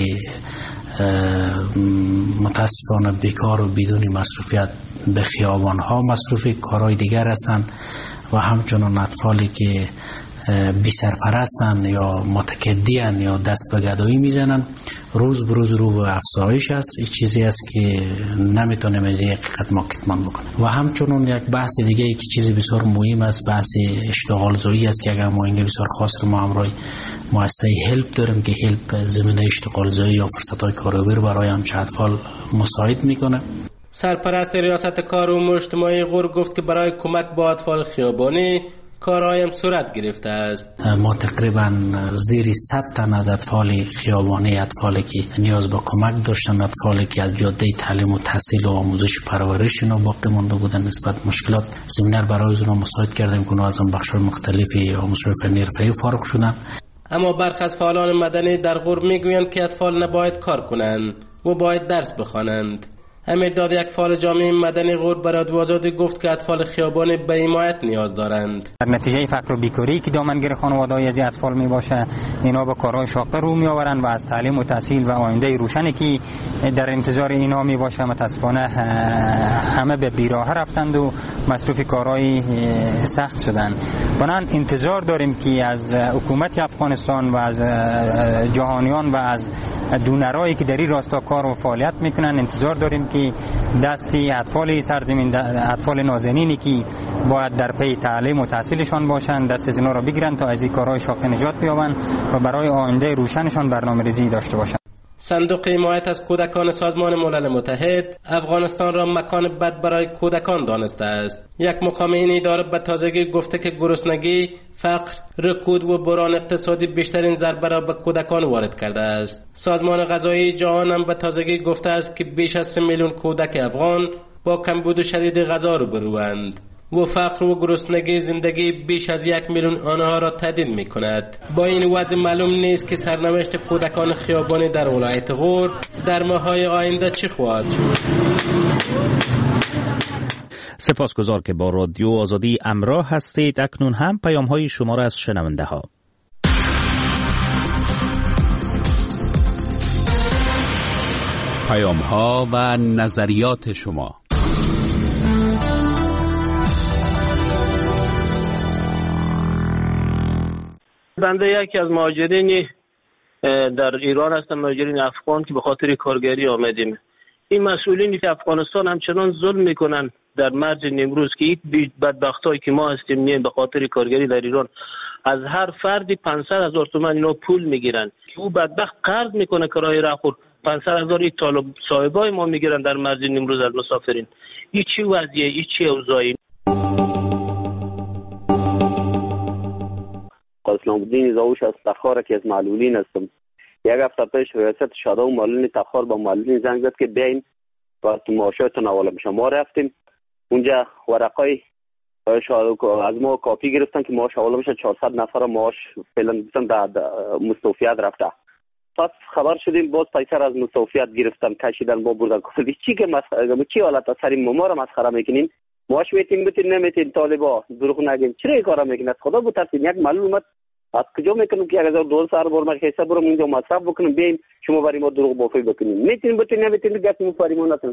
متاسفانه بیکار و بدون مصروفیت به خیابان ها مصروف کارهای دیگر هستند و همچنان اطفالی که بی سرپرستن یا متکدیان یا دست به گدایی میزنن روز بروز رو به افزایش است. این چیزی است که نمیتونیم از یک حقیقت ما کتمان بکنیم. و همچنان یک بحث دیگه ای که چیزی بسیار مهم است، بحث اشتغال زایی است که اگر ما اینجا بسیار خاص رو ما همراه مؤسسه هلپ داریم که هلپ زمینه اشتغال زایی یا فرصت های کاری رو برای همچه اطفال مساعد میکنه. سرپرست ریاست کار و امور اجتماعی غور گفت که برای کمک با اطفال خیابانی کارهایم صورت گرفته است. ما تقریبا زیر صد تن از اطفال خیابانی، اطفالی که نیاز به کمک داشتن، اطفالی که از جاده تعلیم و تحصیل و آموزش پرورش اینا باقی مانده بودن نسبت مشکلات، زمینه برای اونها مساعد کردیم که از اون بخش‌های مختلفی آموزش فنی حرفه‌ای فارغ شدن. اما برخی از فعالان مدنی در غور میگویند که اطفال نباید کار کنند و باید درس بخوانند. امیر داد یک فعال جامعه مدنی غور به رادیو آزادی گفت که اطفال خیابانی به حمایت نیاز دارند. در نتیجه فقر و بیکاری که دامنگیر خانواده‌های از اطفال می باشه، اینا به کارهای شاقه رو می آورند و از تعلیم و تحصیل و آینده روشنی که در انتظار اینا می باشه متاسفانه همه به بیراه رفتند و مصروف کارهای سخت شدند. بنابراین انتظار داریم که از حکومت افغانستان و از جهانیان و از دونرایی که در این راستا کار و فعالیت میکنن انتظار داریم که دستی اطفال سرزمین، اطفال نازنینی که باید در پی تعلیم و تحصیلشان باشند، دست از اینا را بگیرن تا از این کارهای شاقه نجات بیابند و برای آینده روشنشان برنامه‌ریزی داشته باشند. صندوق حمایت از کودکان سازمان ملل متحد افغانستان را مکان بد برای کودکان دانسته است. یک مقام این اداره به تازگی گفته که گرسنگی، فقر، رکود و بحران اقتصادی بیشترین ضربه را به کودکان وارد کرده است. سازمان غذایی جهان هم به تازگی گفته است که بیش از سه میلیون کودک افغان با کمبود شدید غذا روبروند و فقر و گرسنگی زندگی بیش از یک میلیون آنها را تهدید می کند. با این وضع معلوم نیست که سرنوشت کودکان خیابانی در ولایت غور در ماه‌های آینده چه خواهد شد. سپاسگزار که با رادیو آزادی همراه هستید. اکنون هم پیام های شما را از شنونده ها. پیام ها و نظریات شما. بنده یکی از مهاجرین در ایران هستن، مهاجرین افغان که به خاطر کارگری آمدیم. این مسئولینی که افغانستان همچنان ظلم میکنن در مرز نیمروز که این بدبختایی که ما هستیم میایم به خاطر کارگری در ایران، از هر فردی پانصد هزار تومان اینا پول میگیرن. او بدبخت قرض میکنه کرایه راهخور، پانصد هزار یک طالب صاحبای ما میگیرن در مرز نیمروز از مسافرین. این چی وضعیه؟ این چی اوضاعی؟ اسلام الدین زاوش از تخار که از معلولین هستم. یک هفته پیش ریاست شاده و معلولین تخار با معلولین زنگ زد که بیاین و معاشاتون حواله میشه. ما رفتیم اونجا، ورقای از ما کاپی گرفتن که معاش حواله میشه. چهارصد نفر معاش فعلا در مستوفیت رفته. پس خبر شدیم باز پیسر از مستوفیت گرفتن، کشیدن با بردن. چی که مسخره، چی حالت سری ما رو مسخره میکنین؟ معاش میتین بتین نمیتین، طالبا دروغ نگین. چرا این کارا میکنین؟ از خدا بترسین. یک معلول اومد از کجا میکنم که اگر دو سال بر من حساب برم اونجا مصرف بکنم، بیایم شما برای ما دروغ بافی بکنین. میتین بتین نمیتین گپ مو فریم نتون.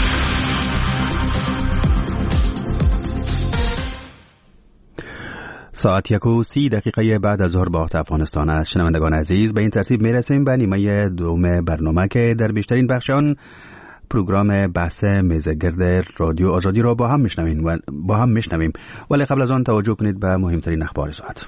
ساعت یک و سی دقیقه بعد از ظهر با وقت افغانستان است. شنوندگان عزیز، به این ترتیب میرسیم به نیمه دوم برنامه که در بیشترین بخش آن پروگرام بحث میزگرد رادیو آزادی را با هم میشنویم و با هم میشنویم ولی قبل از آن توجه کنید به مهمترین اخبار ساعت.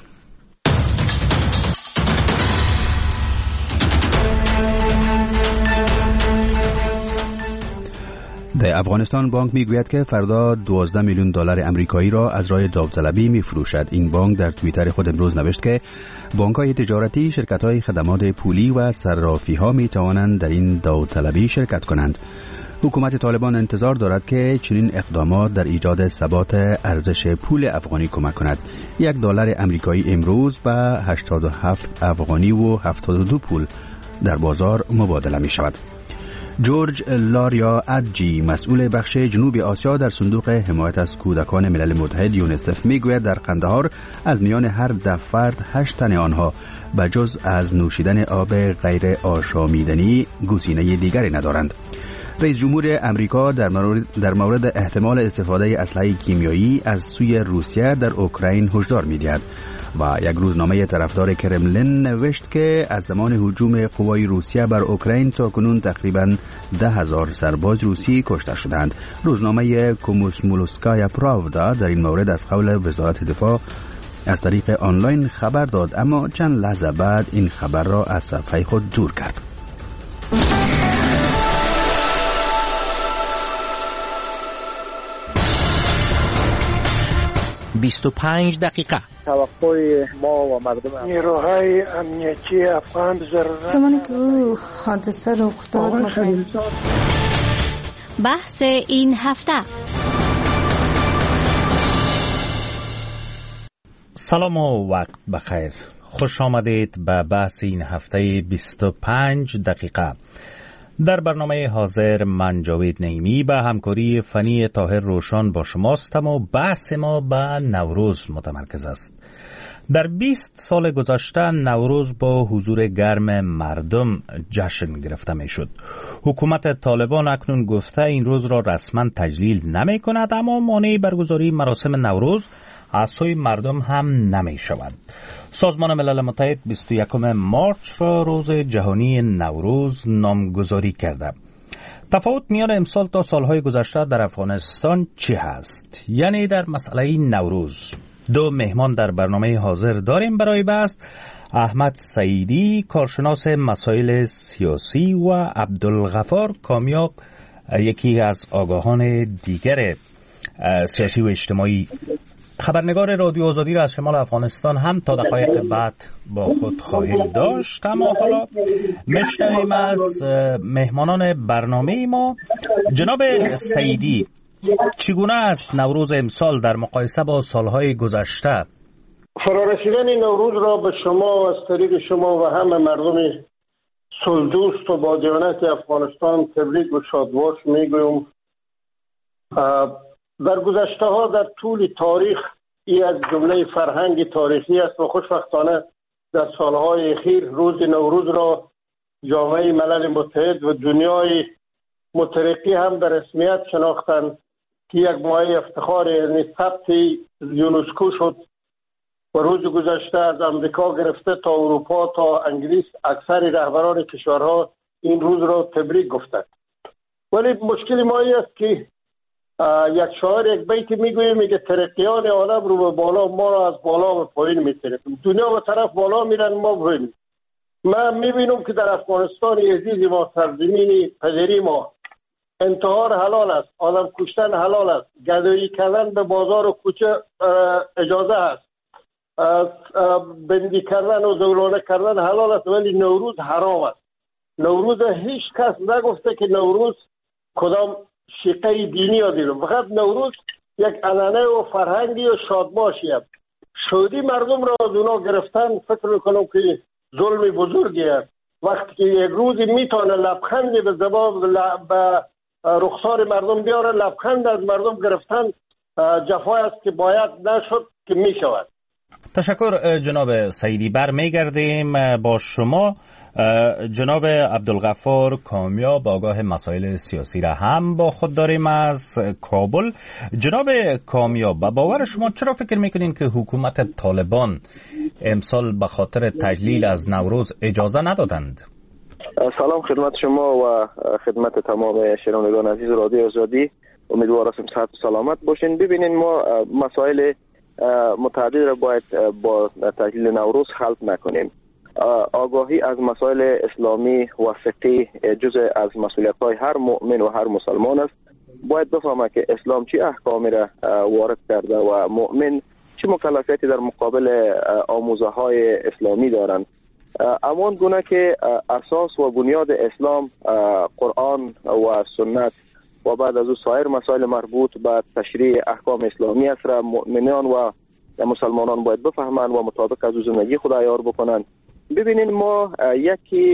در افغانستان بانک میگوید که فردا دوازده میلیون دلار امریکایی را از راه داوطلبی میفروشد. این بانک در توییتر خود امروز نوشت که بانک‌های تجارتی، شرکت‌های خدمات پولی و صرافی‌ها می‌توانند در این داوطلبی شرکت کنند. حکومت طالبان انتظار دارد که چنین اقدامات در ایجاد ثبات ارزش پول افغانی کمک کند. یک دلار امریکایی امروز به هشتاد و هفت افغانی و هفتاد و دو پول در بازار مبادله می‌شود. جورج لاریا ادجی، مسئول بخش جنوب آسیا در صندوق حمایت از کودکان ملل متحد یونیسف، میگوید در قندهار از میان هر ده فرد هشت تن آنها به جز از نوشیدن آب غیر آشامیدنی گزینه دیگری ندارند. رئیس جمهور امریکا در مورد, در مورد احتمال استفاده اسلحه کیمیایی از سوی روسیه در اوکراین هشدار می‌دهد و یک روزنامه طرفدار کرملین نوشت که از زمان هجوم قوای روسیه بر اوکراین تا کنون تقریباً ده هزار سرباز روسی کشته شدند. روزنامه کوموسمولوسکایا پراودا در این مورد از قول وزارت دفاع از طریق آنلاین خبر داد، اما چند لحظه بعد این خبر را از صفحه خود دور کرد. بیست و پنج دقیقه. توقع ما و مردم نیروهای امنیتی افغان ضرورت زمانی که او حادثه رخ داد. بحث این هفته. سلام و وقت بخیر. خوش آمدید به بحث این هفته بیست و پنج دقیقه. در برنامه حاضر من جاوید نعیمی به همکاری فنی طاهر روشن با شماستم و بحث ما به نوروز متمرکز است. در بیست سال گذشته نوروز با حضور گرم مردم جشن گرفته می شد. حکومت طالبان اکنون گفته این روز را رسما تجلیل نمی کند، اما مانع برگزاری مراسم نوروز از سوی مردم هم نمی شود. سازمان ملل متحد بیست و یکم مارچ را روز جهانی نوروز نامگذاری کرده. تفاوت میان امسال تا سالهای گذشته در افغانستان چی هست؟ یعنی در مسئله نوروز. دو مهمان در برنامه حاضر داریم برای بحث: احمد سعیدی، کارشناس مسائل سیاسی، و عبدالغفار کامیاب، یکی از آگاهان دیگر سیاسی و اجتماعی. خبرنگار رادیو آزادی را از شمال افغانستان هم تا دقایق بعد با خود خواهیم داشت. اما حالا میشنویم از مهمانان برنامه ما. جناب سعیدی، چگونه است نوروز امسال در مقایسه با سالهای گذشته؟ فرارسیدن نوروز را به شما و از طریق شما و همه مردم صلح و با دیانت افغانستان تبریک و شادباش میگویم. در گذشته ها در طول تاریخ این از جمله فرهنگ تاریخی است و خوشبختانه در سالهای اخیر روز نوروز را جامعه ملل متحد و دنیای مترقی هم در رسمیت شناختند که یک مایه افتخار، یعنی ثبت یونسکو شد و روز گذشته از امریکا گرفته تا اروپا تا انگلیس اکثر رهبران کشورها این روز را تبریک گفتند. ولی مشکل ما این است که یک شاعر یک بیت میگوید، میگه ترقیان عالم رو به بالا، ما را از بالا به پایین میترکیم. دنیا به طرف بالا میرن، ما پایین. من میبینم که در افغانستان عزیز ما، سرزمین پدری ما، انتحار حلال است، آدم کشتن حلال است، گدایی کردن به بازار و کوچه اجازه است، بندی کردن و زولانه کردن حلال است، ولی نوروز حرام است. نوروز هیچ کس نگفته که نوروز کدام شیقه دینی یا دیگه، فقط نوروز یک عنعنه و فرهنگی و شادباشی است. شادی مردم را از اونا گرفتن، فکر میکنم که ظلم بزرگی است. وقتی که یک روزی میتونه لبخندی به زبان به رخسار مردم بیاره، لبخند از مردم گرفتن جفای است که باید نشد که میشود. تشکر جناب سعیدی. برمیگردیم با شما. جناب عبدالغفار کامیاب، آگاه مسائل سیاسی را هم با خود داریم از کابل. جناب کامیاب، با باور شما چرا فکر میکنین که حکومت طالبان امسال به خاطر تجلیل از نوروز اجازه ندادند؟ سلام خدمت شما و خدمت تمام شنوندگان عزیز رادیو آزادی. امیدوارم صحت و سلامت باشین. ببینین، ما مسائل متعدد را باید با تجلیل نوروز خلط نکنیم. آگاهی از مسائل اسلامی و فقهی جزء از مسئولیت‌های هر مؤمن و هر مسلمان است. باید بفهمه که اسلام چی احکامی را وارد کرده و مؤمن چه مکلفیتی در مقابل آموزه‌های اسلامی دارند. امان گونه که اساس و بنیاد اسلام قرآن و سنت و بعد از او سایر مسائل مربوط به تشریع احکام اسلامی است را مؤمنان و مسلمانان باید بفهمند و مطابق از او زندگی خود عیار بکنند. ببینین، ما یکی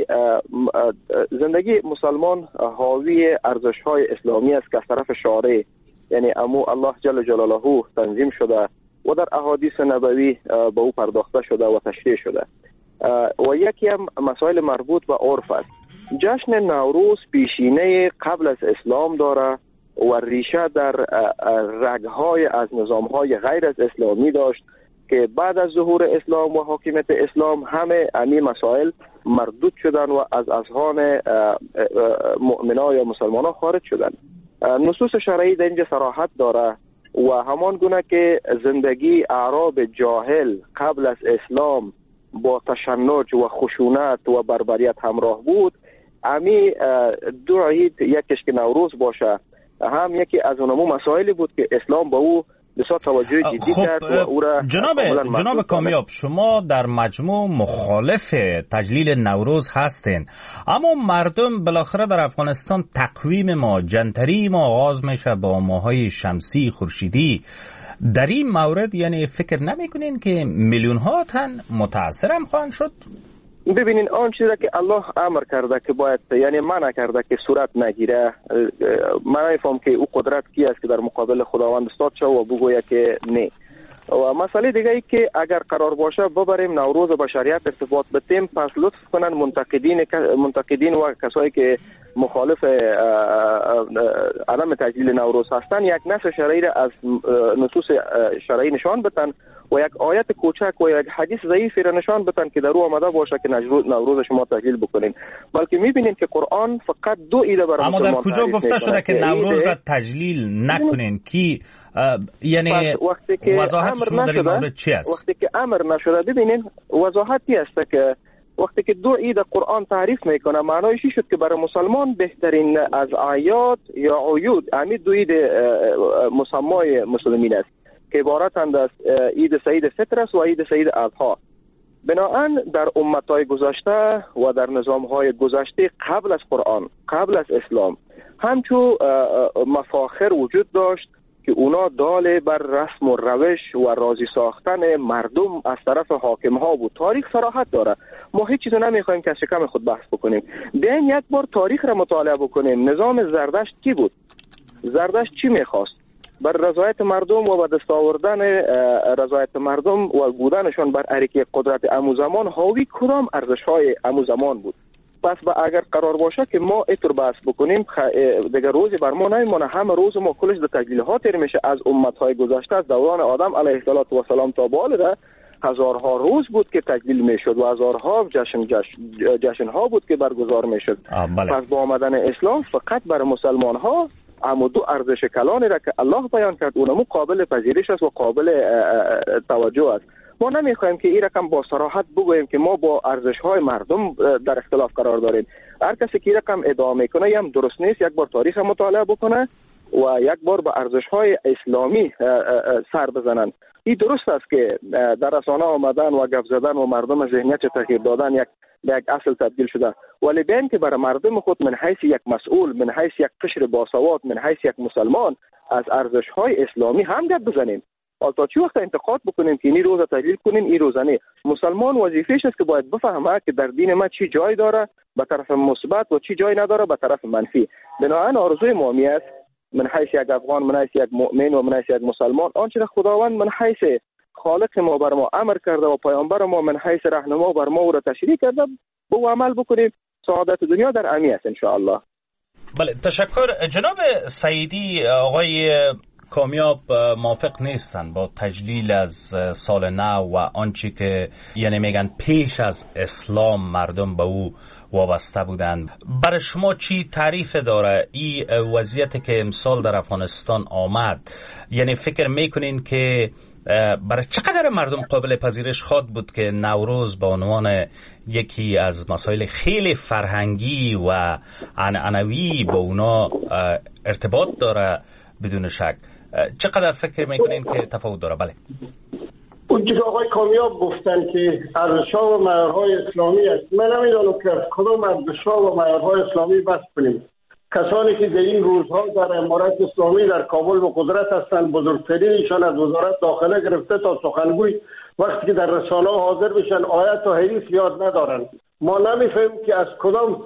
زندگی مسلمان حاوی ارزش‌های اسلامی است که از طرف شارع، یعنی امو الله جل جلاله تنظیم شده و در احادیث نبوی به او پرداخته شده و تشریع شده. و یکی هم مسائل مربوط به عرف است. جشن نوروز پیشینه قبل از اسلام داره و ریشه در رگ‌های از نظام‌های غیر از اسلامی داشت که بعد از ظهور اسلام و حاکمیت اسلام همه امی مسائل مردود شدن و از اذهان مؤمنان یا مسلمانان خارج شدن. نصوص شرعی در اینجا صراحت داره و همان گونه که زندگی اعراب جاهل قبل از اسلام با تشنج و خشونت و بربریت همراه بود، امی دو عید، یکیش که نوروز باشه هم یکی از اونمو مسائلی بود که اسلام با او بسیار توجه جدی کرد و او را جناب جناب کامیاب، شما در مجموع مخالف تجلیل نوروز هستین، اما مردم بالاخره در افغانستان تقویم ما جنتری ما آغاز میشه با ماهای شمسی خورشیدی. در این مورد یعنی فکر نمیکنین که میلیون ها تن متاثر هم خواهند شد؟ ببینین، آن چیزی که الله امر کرده که باید، یعنی منع کرده که صورت نگیره، من نمیفهم که او قدرت کی است که در مقابل خداوند استاد شه و بگوید که نه. و مسئله دیگه ای که اگر قرار باشه ببریم نوروز با شریعت ارتباط بدیم، پس لطف کنن منتقدین منتقدین و کسایی که مخالف عدم تجلیل نوروز هستن یک نص شرعی را از نصوص شرعی نشان بدن و یک آیت کوچک و یک حدیث ضعیفی را نشان بدن که در او آمده باشه که نوروز شما تجلیل بکنین. بلکه میبینین که قرآن فقط دو ایده برای اما در کجا گفته شده که نوروز را تجلیل نکنین؟ کی یعنی وضاحت شما در این مورد چی است؟ وقتی که امر نشده، ببینین وضاحتی است که وقتی که دو عید قرآن تعریف میکنه، معنایش این شد که برای مسلمان بهترین از اعیاد یا عیود همین دو عید مسمای مسلمین است که عبارتند از عید سعید فطر است و عید سعید اضحی. بنابراین در امتهای گذشته و در نظامهای گذشته قبل از قرآن، قبل از اسلام، همچون مفاخر وجود داشت که اونا دال بر رسم و روش و راضی ساختن مردم از طرف حاکم ها بود. تاریخ صراحت داره، ما هیچ چیزو نمیخوایم که از شکم خود بحث بکنیم. بیاین یک بار تاریخ را مطالعه بکنیم. نظام زردشت کی بود؟ زردشت چی میخواست؟ بر رضایت مردم و به دست آوردن رضایت مردم و بودنشان بر اریکه قدرت امو زمان حاوی کدام ارزش‌های امو زمان بود؟ پس با اگر قرار باشه که ما اینطور بحث بکنیم، دیگه روزی بر ما نمیمونه. همه روز ما کلش در تجلیل ها تیر میشه از امت‌های گذشته، از دوران آدم علیه السلام تا به حال ده هزارها روز بود که تجلیل میشد و هزارها جشن جشن جشن ها بود که برگزار میشد. پس با آمدن اسلام فقط بر مسلمان ها اما دو ارزش کلانی را که الله بیان کرد اونمو قابل پذیرش است و قابل توجه است. ما نمیخوایم که این رقم با صراحت بگوییم که ما با ارزش های مردم در اختلاف قرار داریم. هر کسی که این رقم ادعا میکنه هم درست نیست، یک بار تاریخ مطالعه بکنه و یک بار به ارزش های اسلامی سر بزنن. این درست است که در رسانه آمدن و گپ زدن و مردم ذهنیت تغییر دادن یک به یک اصل تبدیل شده، ولی بین که برای مردم خود من حیث یک مسئول، من حیث یک قشر باسواد، من حیث یک مسلمان از ارزش های اسلامی هم گپ بزنیم. تا چی وقت انتقاد بکنیم که این روزه تجلیل کنیم این روزه نه. مسلمان وظیفه‌اش است که باید بفهمه که در دین ما چی جای داره به طرف مثبت و چی جای نداره به طرف منفی. بنابراین آرزوی ما می است من حیث یک افغان، من حیث یک مؤمن و من حیث یک مسلمان، آنچه خداوند من حیث خالق ما بر ما امر کرده و پیامبر ما من حیث رهنما بر ما او را تشریح کرده با عمل بکنیم. سعادت دنیا در امی است ان شاء الله. بله، تشکر. جناب سعیدی، آقای کامیاب موافق نیستن با تجلیل از سال نو و آنچه که یعنی میگن پیش از اسلام مردم به او وابسته بودند. برای شما چی تعریف داره این وضعیت که امسال در افغانستان آمد؟ یعنی فکر میکنین که برای چقدر مردم قابل پذیرش خواهد بود که نوروز به عنوان یکی از مسائل خیلی فرهنگی و عنعنوی با اونا ارتباط داره؟ بدون شک چقدر فکر میکنین که تفاوت داره؟ بله، اونجا که آقای کامیاب گفتن که ارزش‌ها و معیارهای اسلامی است، من نمیدونم که از کدام ارزش‌ها و معیارهای اسلامی بحث کنیم. کسانی که در این روزها در امارت اسلامی در کابل و قدرت هستند، بزرگترینشان از وزارت داخله گرفته تا سخنگوی، وقتی که در رسانه حاضر بشن آیت و حدیث یاد ندارن. ما نمیفهمیم که از کدام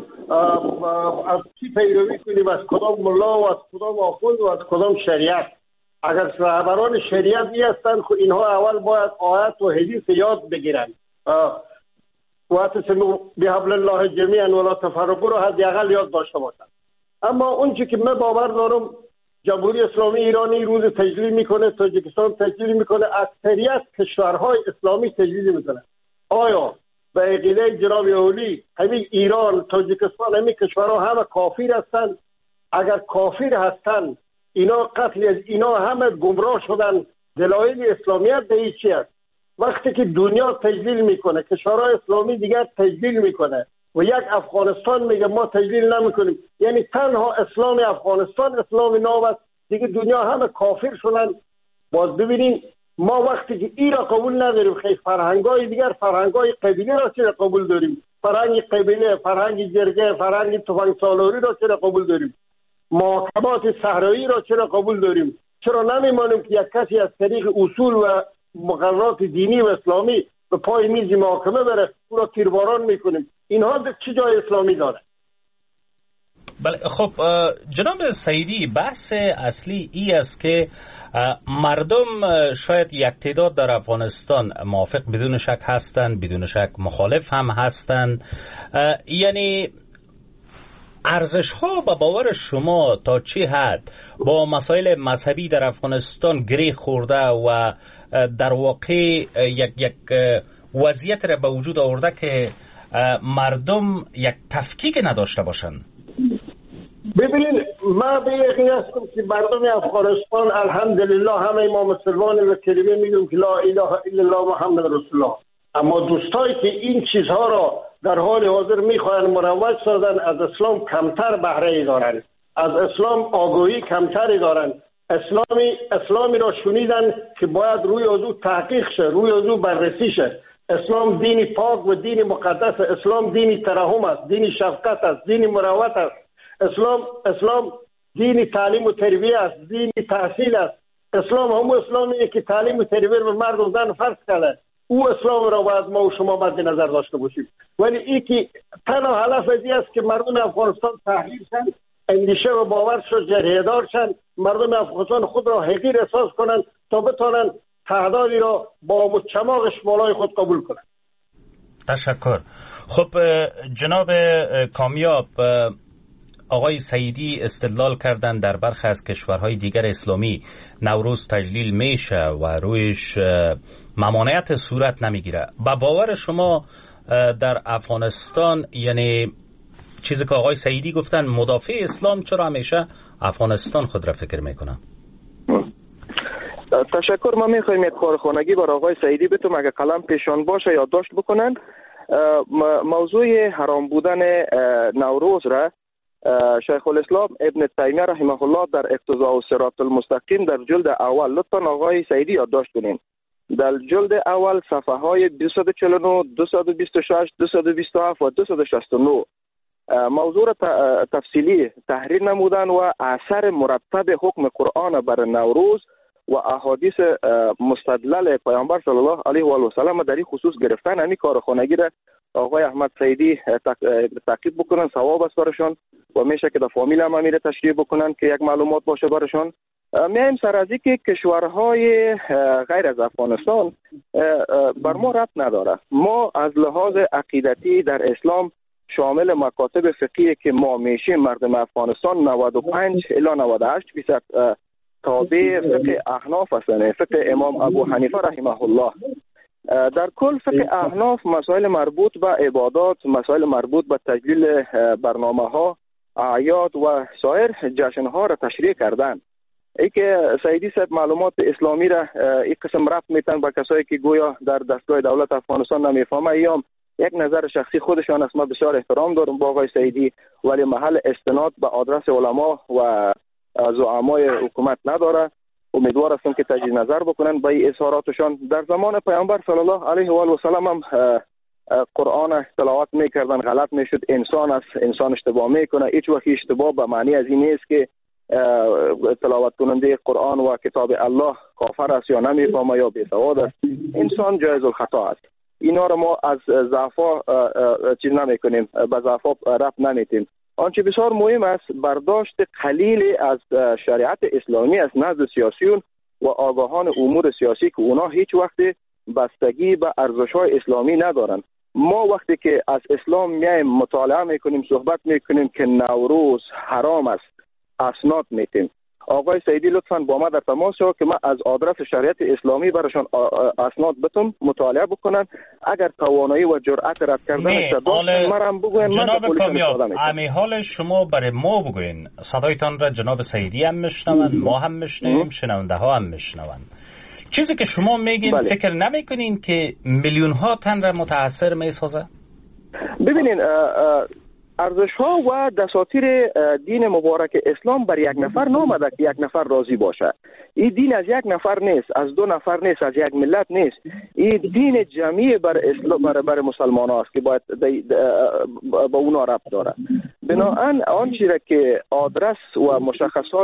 از چی پیروی کنیم، از کدام ملا و از کدام آخوند و از کدام شریعت. اگر رهبران شریعتی هستند خب اینها اول باید آیت و حدیث یاد بگیرن. واعتصموا بحبل الله جمیعا ولا تفرقوا رو حداقل یاد داشته باشند. اما اون چیزی که من باور دارم جمهوری اسلامی ایرانی روز تجلیل میکنه، تاجیکستان تجلیل میکنه، اکثریت کشورهای اسلامی تجلیل میکنه. آیا به عقیده جناب اولی همین ایران، تاجیکستان، همین کشورها همه کافر هستند؟ اگر کافر هستند اینا قتل از اینا همه گمراه شدن. دلایل اسلامیت به چی است؟ وقتی که دنیا تجلیل میکنه، کشورهای اسلامی دیگر تجلیل میکنه و یک افغانستان میگه ما تجلیل نمیکنیم، یعنی تنها اسلام افغانستان اسلام نو است، دیگه دنیا همه کافر شدن. باز ببینیم ما وقتی که این را قبول نداریم، خیلی فرهنگای دیگر، فرهنگای قبیله را چرا قبول داریم؟ فرهنگ قبیله، فرهنگ جرگه، فرهنگ تفنگ سالاری را چرا قبول داریم؟ محاکمات صحرایی را چرا قبول داریم؟ چرا نمیمانیم که یک کسی از طریق اصول و مقررات دینی و اسلامی به پای میز محاکمه بره، او را تیرباران میکنیم؟ اینها چه جای اسلامی داره؟ بله، خب جناب سعیدی، بحث اصلی ای است که مردم شاید یک تعداد در افغانستان موافق بدون شک هستند، بدون شک مخالف هم هستند. یعنی ارزش ها به باور شما تا چه حد با مسائل مذهبی در افغانستان گره خورده و در واقع یک یک وضعیت را به وجود آورده که مردم یک تفکیک نداشته باشند؟ ببینید، ما به یقین هستم که مردم افغانستان الحمدلله همه ما مسلمان و کلمه میگیم که لا اله الا الله محمد رسول الله. اما دوستایی که این چیزها را در حال حاضر میخواهند مروج سازن از اسلام کمتر بهره دارند، از اسلام آگاهی کمتری دارند. اسلامی اسلامی را شنیدن که باید روی او تحقیق شه، روی او بررسی شه. اسلام دین پاک و دین مقدس، اسلام دین ترحم است، دین شفقت است، دین مروت است. اسلام اسلام دین تعلیم و تربیه است، دین تحصیل است. اسلام همون اسلامیه که تعلیم و تربیه به مرد و زن فرض کرده. او اسلام را باید ما و شما مد نظر داشته باشیم. ولی این که تنها هدف ازی است که مردم افغانستان تحلیل شن، اندیشه و باور شد جریه‌دار شن، مردم افغانستان خود را حقیر احساس کنند تا بتوانند تعدادی را با چماغش بالای خود قبول کنند. تشکر. خب جناب کامیاب، آقای سعیدی استدلال کردن در برخی از کشورهای دیگر اسلامی نوروز تجلیل میشه و رویش ممانعت صورت نمیگیره. با باور شما در افغانستان، یعنی چیزی که آقای سعیدی گفتن، مدافع اسلام چرا همیشه افغانستان خود را فکر میکنه؟ تشکر. ما میخوایم یک کارخانگی برای آقای سعیدی بتونم اگه قلم پیشان باشه یادداشت بکنن. موضوع حرام بودن نوروز را شیخ الاسلام ابن تیمیه رحمه الله در اقتضاء الصراط المستقیم در جلد اول، لطفا آقای سعیدی یادداشت کنین، در جلد اول صفحه های دویست و چهل و نه، دویست و بیست و شش، دویست و بیست و هفت و دویست و شصت و نه موضوع را تفصیلی تحریر نمودن و اثر مرتب حکم قرآن بر نوروز و احادیث مستدلل پیامبر صلی الله علیه و آله و سلم در این خصوص گرفتن. همین کارخانگی را آقای احمد سعیدی تعقیب بکنن، ثواب است برشان و میشه که در فامیل هم میره تشریح بکنن که یک معلومات باشه برشان. میایم سر از که کشورهای غیر از افغانستان بر ما ربط نداره. ما از لحاظ عقیدتی در اسلام شامل مکاتب فقهی که ما میشیم مردم افغانستان نود و پنج الی نود و هشت درصد تابع فقه احناف هستند، فقه امام ابو حنیفه رحمه الله. در کل فقه احناف مسائل مربوط به عبادات، مسائل مربوط به تجلیل برنامه ها، اعیاد و سایر جشن ها را تشریح کردن. ای که سعیدی صاحب معلومات اسلامی را یک قسم ربط میتن با کسایی که گویا در دستگاه دولت افغانستان نمیفهمه. ایام یک نظر شخصی خودشان است، ما بسیار احترام دارم با آقای سعیدی، ولی محل استناد به آدرس علما و زعمای حکومت نداره. امیدوار هستم که تجدید نظر بکنن به این اظهاراتشان. در زمان پیامبر صلی الله علیه و آله و سلم هم قرآن تلاوت میکردن، غلط میشد، انسان است، انسان اشتباه میکنه. هیچ وقت اشتباه به معنی از این نیست که تلاوت کننده قرآن و کتاب الله کافر است یا نمیفهمه یا بی‌سواد است. انسان جایز الخطا است. اینا رو ما از ضعفا چیز نمیکنیم، به ضعفا ربط نمیدیم. آنچه بسیار مهم است برداشت قلیلی از شریعت اسلامی از نزد سیاسیون و آگاهان امور سیاسی که اونا هیچ وقت بستگی به ارزش‌های اسلامی ندارن. ما وقتی که از اسلام میایم مطالعه میکنیم، صحبت میکنیم که نوروز حرام است، اسناد میتیم. آقای سعیدی لطفاً با ما در تماس شو که ما از آدرس شریعت اسلامی براشون اسناد بتم مطالعه بکنن. اگر توانایی و جرأت رد کردن داشتن مرام بگوین. جناب کامیاب، امی حال شما برای ما بگوین. صدایتان را جناب سعیدی هم میشنون، ما هم میشنویم، شنونده ها هم میشنون. چیزی که شما میگین بله. فکر نمیکنین که میلیون ها تن را متاثر میسازه؟ ببینین ارزش ها و دساتیر دین مبارک اسلام بر یک نفر نامده که یک نفر راضی باشه. این دین از یک نفر نیست، از دو نفر نیست، از یک ملت نیست. این دین جمعی بر اسلام بر, بر مسلمان هاست که باید با اونا ربط داره. بنابراین آنچه را که آدرس و مشخصات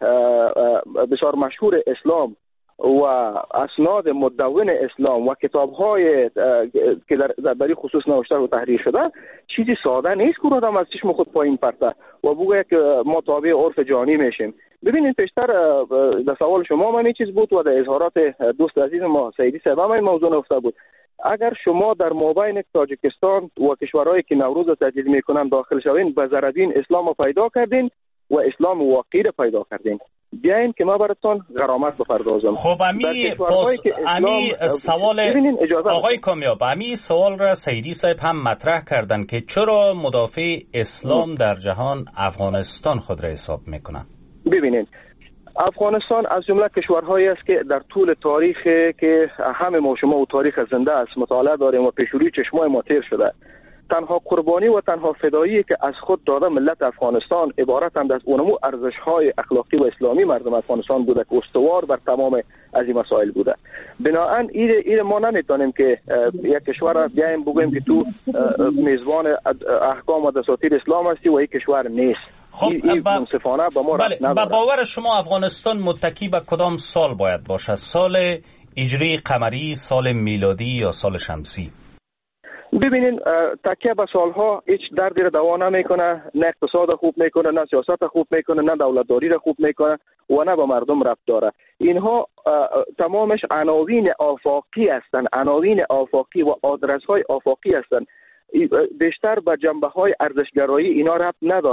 بسیار مشهور اسلام و اسناد مدون اسلام و کتاب‌های که در بری خصوص نوشته و تحریر شده چیزی ساده نیست که آدم از چشم خود پایین پرته و بگه که ما تابع عرف جهانی میشیم. ببینید پیشتر در سوال شما من این چیز بود و در اظهارات دوست عزیز ما سعیدی صاحب هم این موضوع نوشته بود. اگر شما در مابین تاجیکستان و کشورهایی که نوروز را تجلیل میکنن داخل شوین، بزردین اسلام رو پیدا کردین و اسلام واقعی را پیدا کردین. بیاین که ما براتون غرامت بپردازم. خب امی پاس امی سوال آقای کامیاب، امی سوال را سعیدی صاحب هم مطرح کردن که چرا مدافع اسلام در جهان افغانستان خود را حساب میکنن؟ ببینید افغانستان از جمله کشورهایی است که در طول تاریخ که همه ما شما و تاریخ زنده است مطالعه داریم و پیشروی چشمای ما تیر شده، تنها قربانی و تنها فدایی که از خود داده ملت افغانستان عبارتند از اونمو ارزش‌های اخلاقی و اسلامی مردم افغانستان بوده که استوار بر تمام از این مسائل بوده. بنابراین این این ما نمیتونیم که یک کشور را بیایم بگوییم که تو میزبان احکام و دساتیر اسلام هستی و این کشور نیست. خب این با... منصفانه با ما بله. با باور شما افغانستان متکی به کدام سال باید باشه؟ سال هجری قمری، سال میلادی یا سال شمسی؟ ببینین تکیه به سالها هیچ دردی را دوا نمیکنه، نه اقتصاد خوب میکنه، نه سیاست خوب میکنه، نه دولتداری را خوب میکنه و نه به مردم ربط داره. اینها تمامش عناوین آفاقی هستند، عناوین آفاقی و آدرس های آفاقی هستند. بیشتر به جنبه های ارزشگرایی اینا ربط نداره.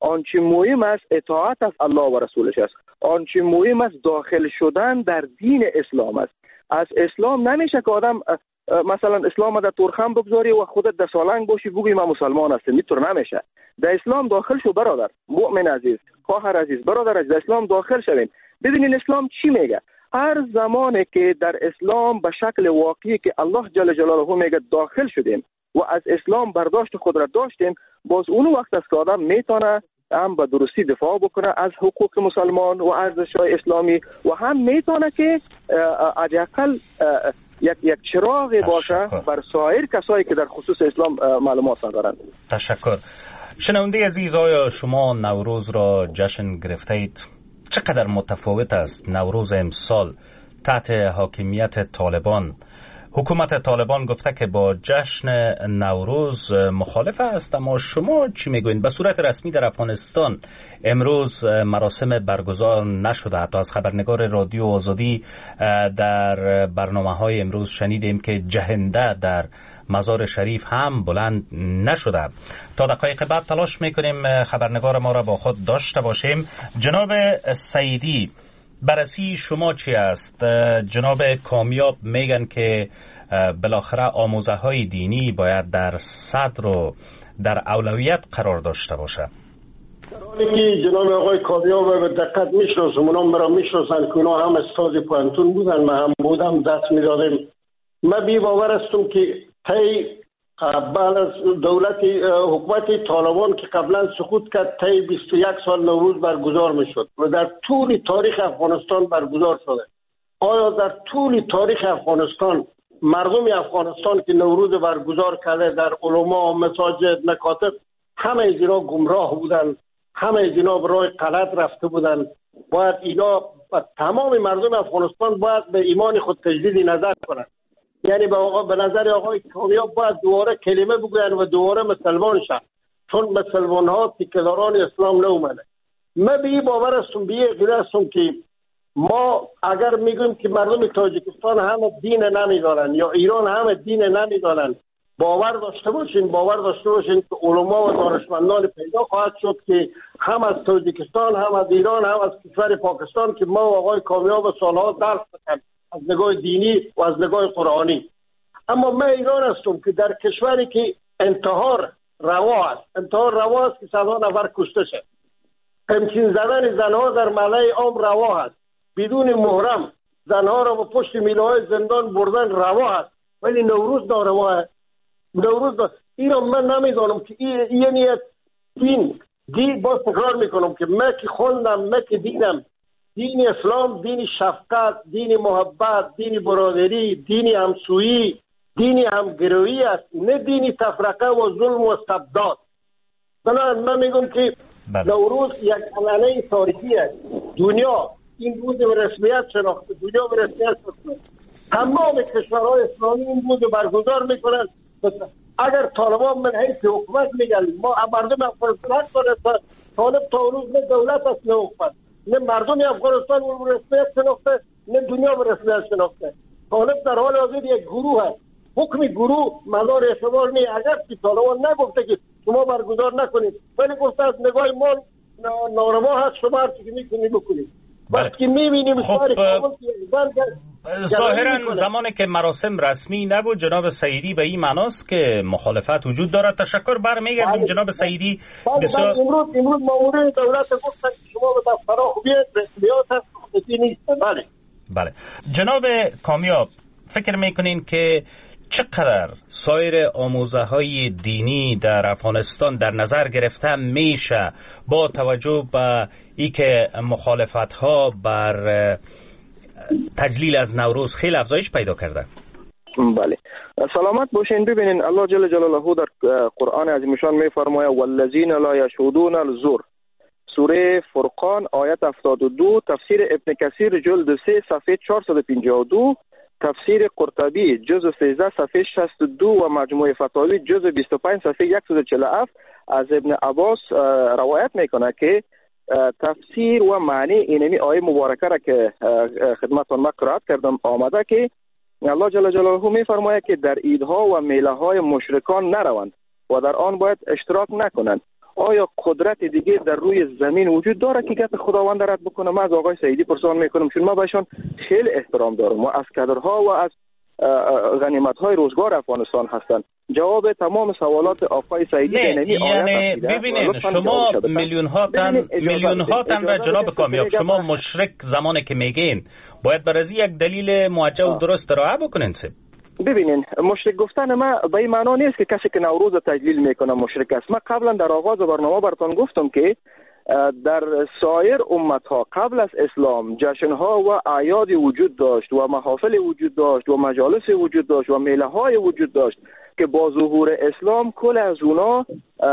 آنچه مهم است اطاعت از الله و رسولش است. آنچه مهم است داخل شدن در دین اسلام است. از اسلام نمیشه که آدم مثلا اسلام در تورخم بگذاری و خودت در سالنگ باشی بگویی من مسلمان هستم. اینطور نمیشه. در اسلام داخل شو برادر، مؤمن عزیز، خواهر عزیز، برادر عزیز، در اسلام داخل شویم. ببینین اسلام چی میگه. هر زمانی که در اسلام به شکل واقعی که الله جل جلاله میگه داخل شدیم و از اسلام برداشت خود را داشتیم، باز اون وقت است که آدم میتونه هم به درستی دفاع بکنه از حقوق مسلمان و ارزش‌های اسلامی و هم میتونه که حداقل یک یک چراغ باشه بر سایر کسایی که در خصوص اسلام معلومات ندارند. تشکر. شنونده عزیز، آیا شما نوروز را جشن گرفتید؟ چقدر متفاوت است نوروز امسال تحت حاکمیت طالبان؟ حکومت طالبان گفته که با جشن نوروز مخالف است، اما شما چی میگوین؟ به صورت رسمی در افغانستان امروز مراسم برگزار نشده. حتی از خبرنگار رادیو آزادی در برنامه‌های امروز شنیدیم که جهنده در مزار شریف هم بلند نشده. تا دقایق بعد تلاش میکنیم خبرنگار ما را با خود داشته باشیم. جناب سعیدی، بررسی شما چی است؟ جناب کامیاب میگن که بالاخره آموزه های دینی باید در صدر و در اولویت قرار داشته باشه. در حالی که جناب آقای کامیاب به دقت میشناسم، اونا مرا میشناسن که اونا هم استاد پوهنتون بودن، من هم بودم، دست میدادیم. من بی باور هستم که طی بعد از دولت حکومت طالبان که قبلا سقوط کرد طی بیست و یک سال نوروز برگزار میشد و در طول تاریخ افغانستان برگزار شده. آیا در طول تاریخ افغانستان مردم افغانستان که نوروز برگزار کرده در علما، مساجد، مکاتب، همه از اینا گمراه بودن، همه از اینا به راه غلط رفته بودن؟ باید اینا تمام مردم افغانستان باید به ایمان خود تجدید نظر کنند. یعنی به آقا به نظر آقای کامیاب باید دوباره کلمه بگوین و دوباره مسلمان شد، چون مسلمان ها تیکه‌داران اسلام نومده. من به این باور هستم، به این عقیده هستم که ما اگر میگویم که مردم تاجیکستان همه دین نمیدارن یا ایران همه دین نمیدارن، باور داشته باشین باور داشته باشین که علما و دانشمندان پیدا خواهد شد که هم از تاجیکستان، هم از ایران، هم از کشور پاکستان که ما و آقای کامیاب سالها درس دادیم از نگاه دینی و از نگاه قرآنی. اما من ایران هستم که در کشوری که انتحار روا است، انتحار روا است که صدها نفر کشته شد، قمچین زدن زنها در ملأ عام روا است، بدون محرم زنها را به پشت میله‌های زندان بردن روا است، ولی نوروز ناروا است. نوروز دا... اینا من نمیدانم که این یعنی دین دین باز تکرار میکنم که من که خوندم، من که دیدم دین اسلام دین شفقت، دین محبت، دین برادری، دین همسویی، دین همگرایی است، نه دین تفرقه و ظلم و استبداد. بنابراین من میگم که نوروز یک علامه تاریخی است. دنیا این روز به رسمیت شناخته، دنیا به رسمیت شناخته، تمام کشورهای اسلامی این روز برگزار میکنند. اگر طالبان من حیث حکومت میگن ما مردم افغانستان کنند، طالب تا روز نه دولت است نه حکومت، نه مردم افغانستان به رسمیت شناخته، نه دنیا به رسمیت شناخته. طالب در حال حاضر یک گروه است. حکم گروه مدار اعتبار نیست. اگر که طالبان نگفته که شما برگزار نکنید، ولی گفته از نگاه ما ناروا هست، شما هر چیزی میکنید بکنید. وقتی میبینیم خب ظاهرا زمانی که مراسم رسمی نبود، جناب سعیدی به این معناست که مخالفت وجود دارد. تشکر، برمیگردیم جناب سعیدی. بسیار امروز امروز مامورین دولت گفتن که شما به دفترها خوبیت رسمیات هست خودتی نیست. بله بله جناب کامیاب، فکر میکنین که چقدر سایر آموزه های دینی در افغانستان در نظر گرفته میشه با توجه به ای که مخالفت ها بر تجلیل از نوروز خیلی افزایش پیدا کرده؟ بله، سلامت باشین. ببینین الله جل جلاله در قرآن عظیمشان میفرماید والذین لا یشهدون الزور، سوره فرقان آیت هفتاد و دو، تفسیر ابن کثیر جلد سه صفحه چهارصد و پنجاه و دو، تفسیر قرطبی جزء سیزده صفحه شصت و دو و مجموع فتاوی جزء بیست و پنج صفحه صد و چهل و هفت از ابن عباس روایت میکنه که تفسیر و معنی اینمی آیه مبارکه را که خدمتتون ما قرائت کردم آمده که الله جل جلاله میفرماید که در عیدها و میله های مشرکان نروند و در آن باید اشتراک نکنند. آیا قدرت دیگه در روی زمین وجود داره که گپ خداوند رد بکنه؟ من از آقای سعیدی پرسان میکنم، چون ما بهشون خیلی احترام دارم و از کادرها و از غنیمت های روزگار افغانستان هستند. جواب تمام سوالات آقای سعیدی یعنی ببینید شما میلیون ها تن میلیون ها تن را جناب کامیاب شما مشرک زمانی که میگین باید بر از یک دلیل موجه و درست ارائه بکنین. ببینین مشرک گفتن ما به این معنا نیست که کسی که نوروز تجلیل میکنه مشرک است. ما قبلا در آغاز برنامه براتون گفتم که در سایر امت ها قبل از اسلام جشن ها و اعیاد وجود داشت و محافل وجود داشت و مجالس وجود داشت و میله های وجود داشت که با ظهور اسلام کل از اونا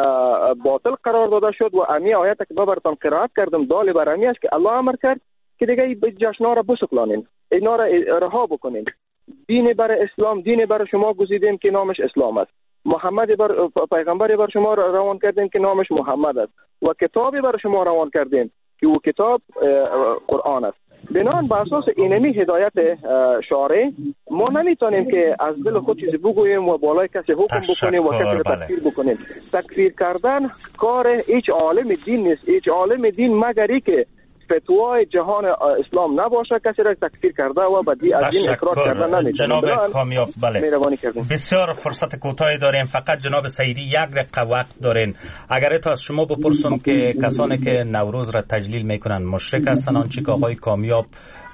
باطل قرار داده شد و امی آیت که من براتون قرائت کردم دال بر امی است که الله امر کرد که دیگه جشن ها را بسکلانین، اینا را رها بکنین. دین بر اسلام، دین بر شما گزیدیم که نامش اسلام است. محمد بر پیغمبری بر شما روان کردیم که نامش محمد است و کتابی بر شما روان کردیم که او کتاب قرآن است. بنان به اساس اینمی هدایت شارع ما نمیتونیم که از دل خود چیزی بگوییم و بالای کسی حکم بکنیم و کسی را تکفیر بکنیم. تکفیر کردن کار هیچ عالم دین نیست. هیچ عالم دین مگری که فتوای جهان اسلام نباشه کسی را تکفیر کرده و بدی از این اقرار کردن نمیتونه. جناب کامیاب بله بسیار فرصت کوتاهی داریم، فقط جناب سعیدی یک دقیقه وقت دارین. اگر تو از شما بپرسم که کسانی که نوروز را تجلیل میکنن مشرک هستن آنچه که آقای کامیاب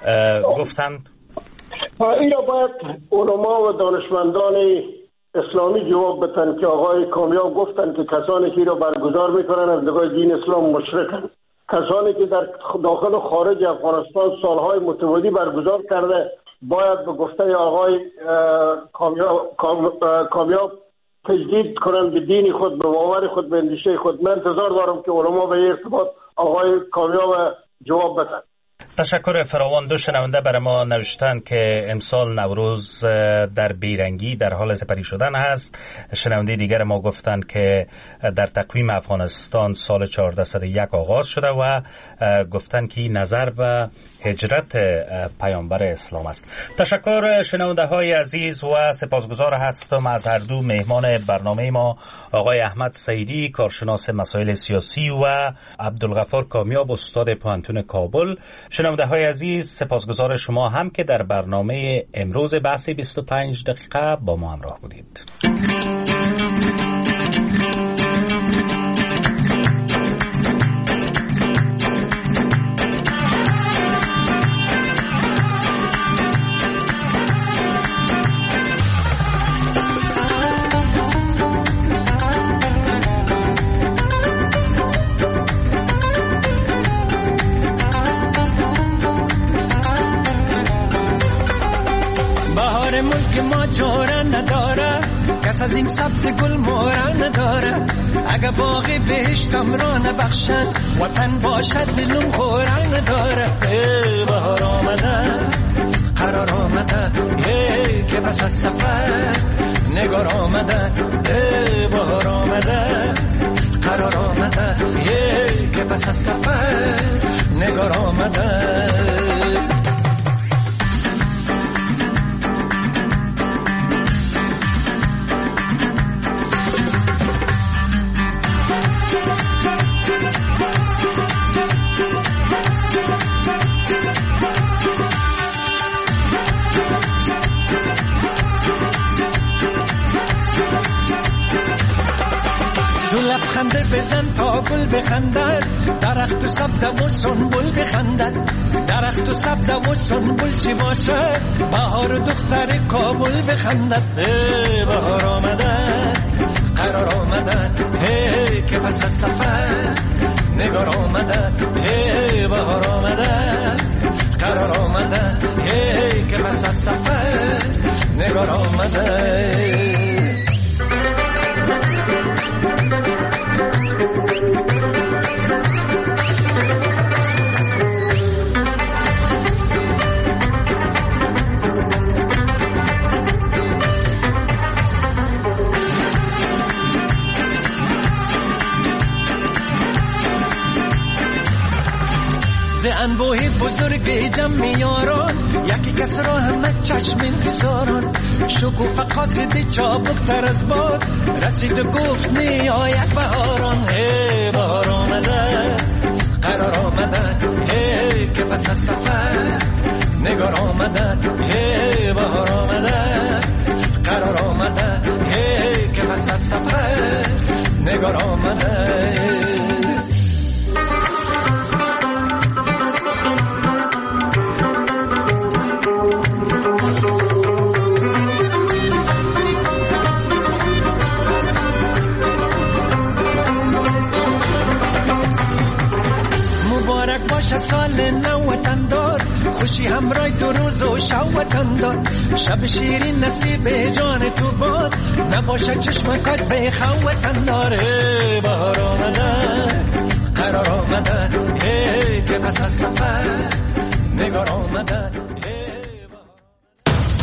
گفتند؟ این را باید علما و دانشمندان اسلامی جواب بدن که آقای کامیاب گفتن که کسانی که را برگزار میکنن از نگاه دین اسلام مشرکن. کسانی که در داخل و خارج افغانستان سالهای متوالی برگزار کرده باید به گفته آقای کامیاب, کامیاب تجدید کنند به دین خود، به باور خود، به اندیشه خود. من انتظار دارم که علما به ارتباط آقای کامیاب جواب بدن. تشکر فراوان. دو شنونده برای ما نوشتن که امسال نوروز در بیرنگی در حال سپری شدن هست. شنونده دیگر ما گفتن که در تقویم افغانستان سال چهارده صد و یک آغاز شده و گفتن که نظر به هجرت پیامبر اسلام است. تشکر شنونده های عزیز و سپاسگزار هستم از هر دو مهمان برنامه ما، آقای احمد سعیدی کارشناس مسائل سیاسی و عبدالغفار کامیاب استاد پوهنتون کابل. شنونده های عزیز سپاسگزار شما هم که در برنامه امروز بحث بیست و پنج دقیقه با ما همراه بودید. کس از این سبز گل مورا نداره، اگه باغی بهشتم را نبخشن وطن باشد دلم خورا نداره. ای بهار آمده قرار آمده ای که بس از سفر نگار آمده. ای بهار آمده قرار آمده ای که بس از سفر نگار آمده. لبخنده بزن تا گل بخندد، درخت و سبز و سنبل بخندد. درخت و سبز و سنبل چی باشه، بهار و دختر کابل بخندد. ای بهار آمده قرار آمده ای که پس از سفر نگار آمده. ای بهار آمده قرار آمده ای که پس از سفر نگار آمده. انبوه کوه بزرگ جمع یاران، یکی کس را همه چشم انتظاران. شکوفه قاصد چابک تر از باد، رسید و گفت می آید بهاران. هی بهار آمده قرار آمده، هی که پس از سفر نگار آمده. هی بهار آمده قرار آمده، هی که پس از سفر نگار آمده. مبارک باشه سال نو وطندار، خوشی همراه تو روز و شب وطندار. شب شیرین نصیب جان تو باد، نباشه چشمکات بیخوا وطندار. بهار آمده قرار آمده، هی که پس از سفر نگار آمده.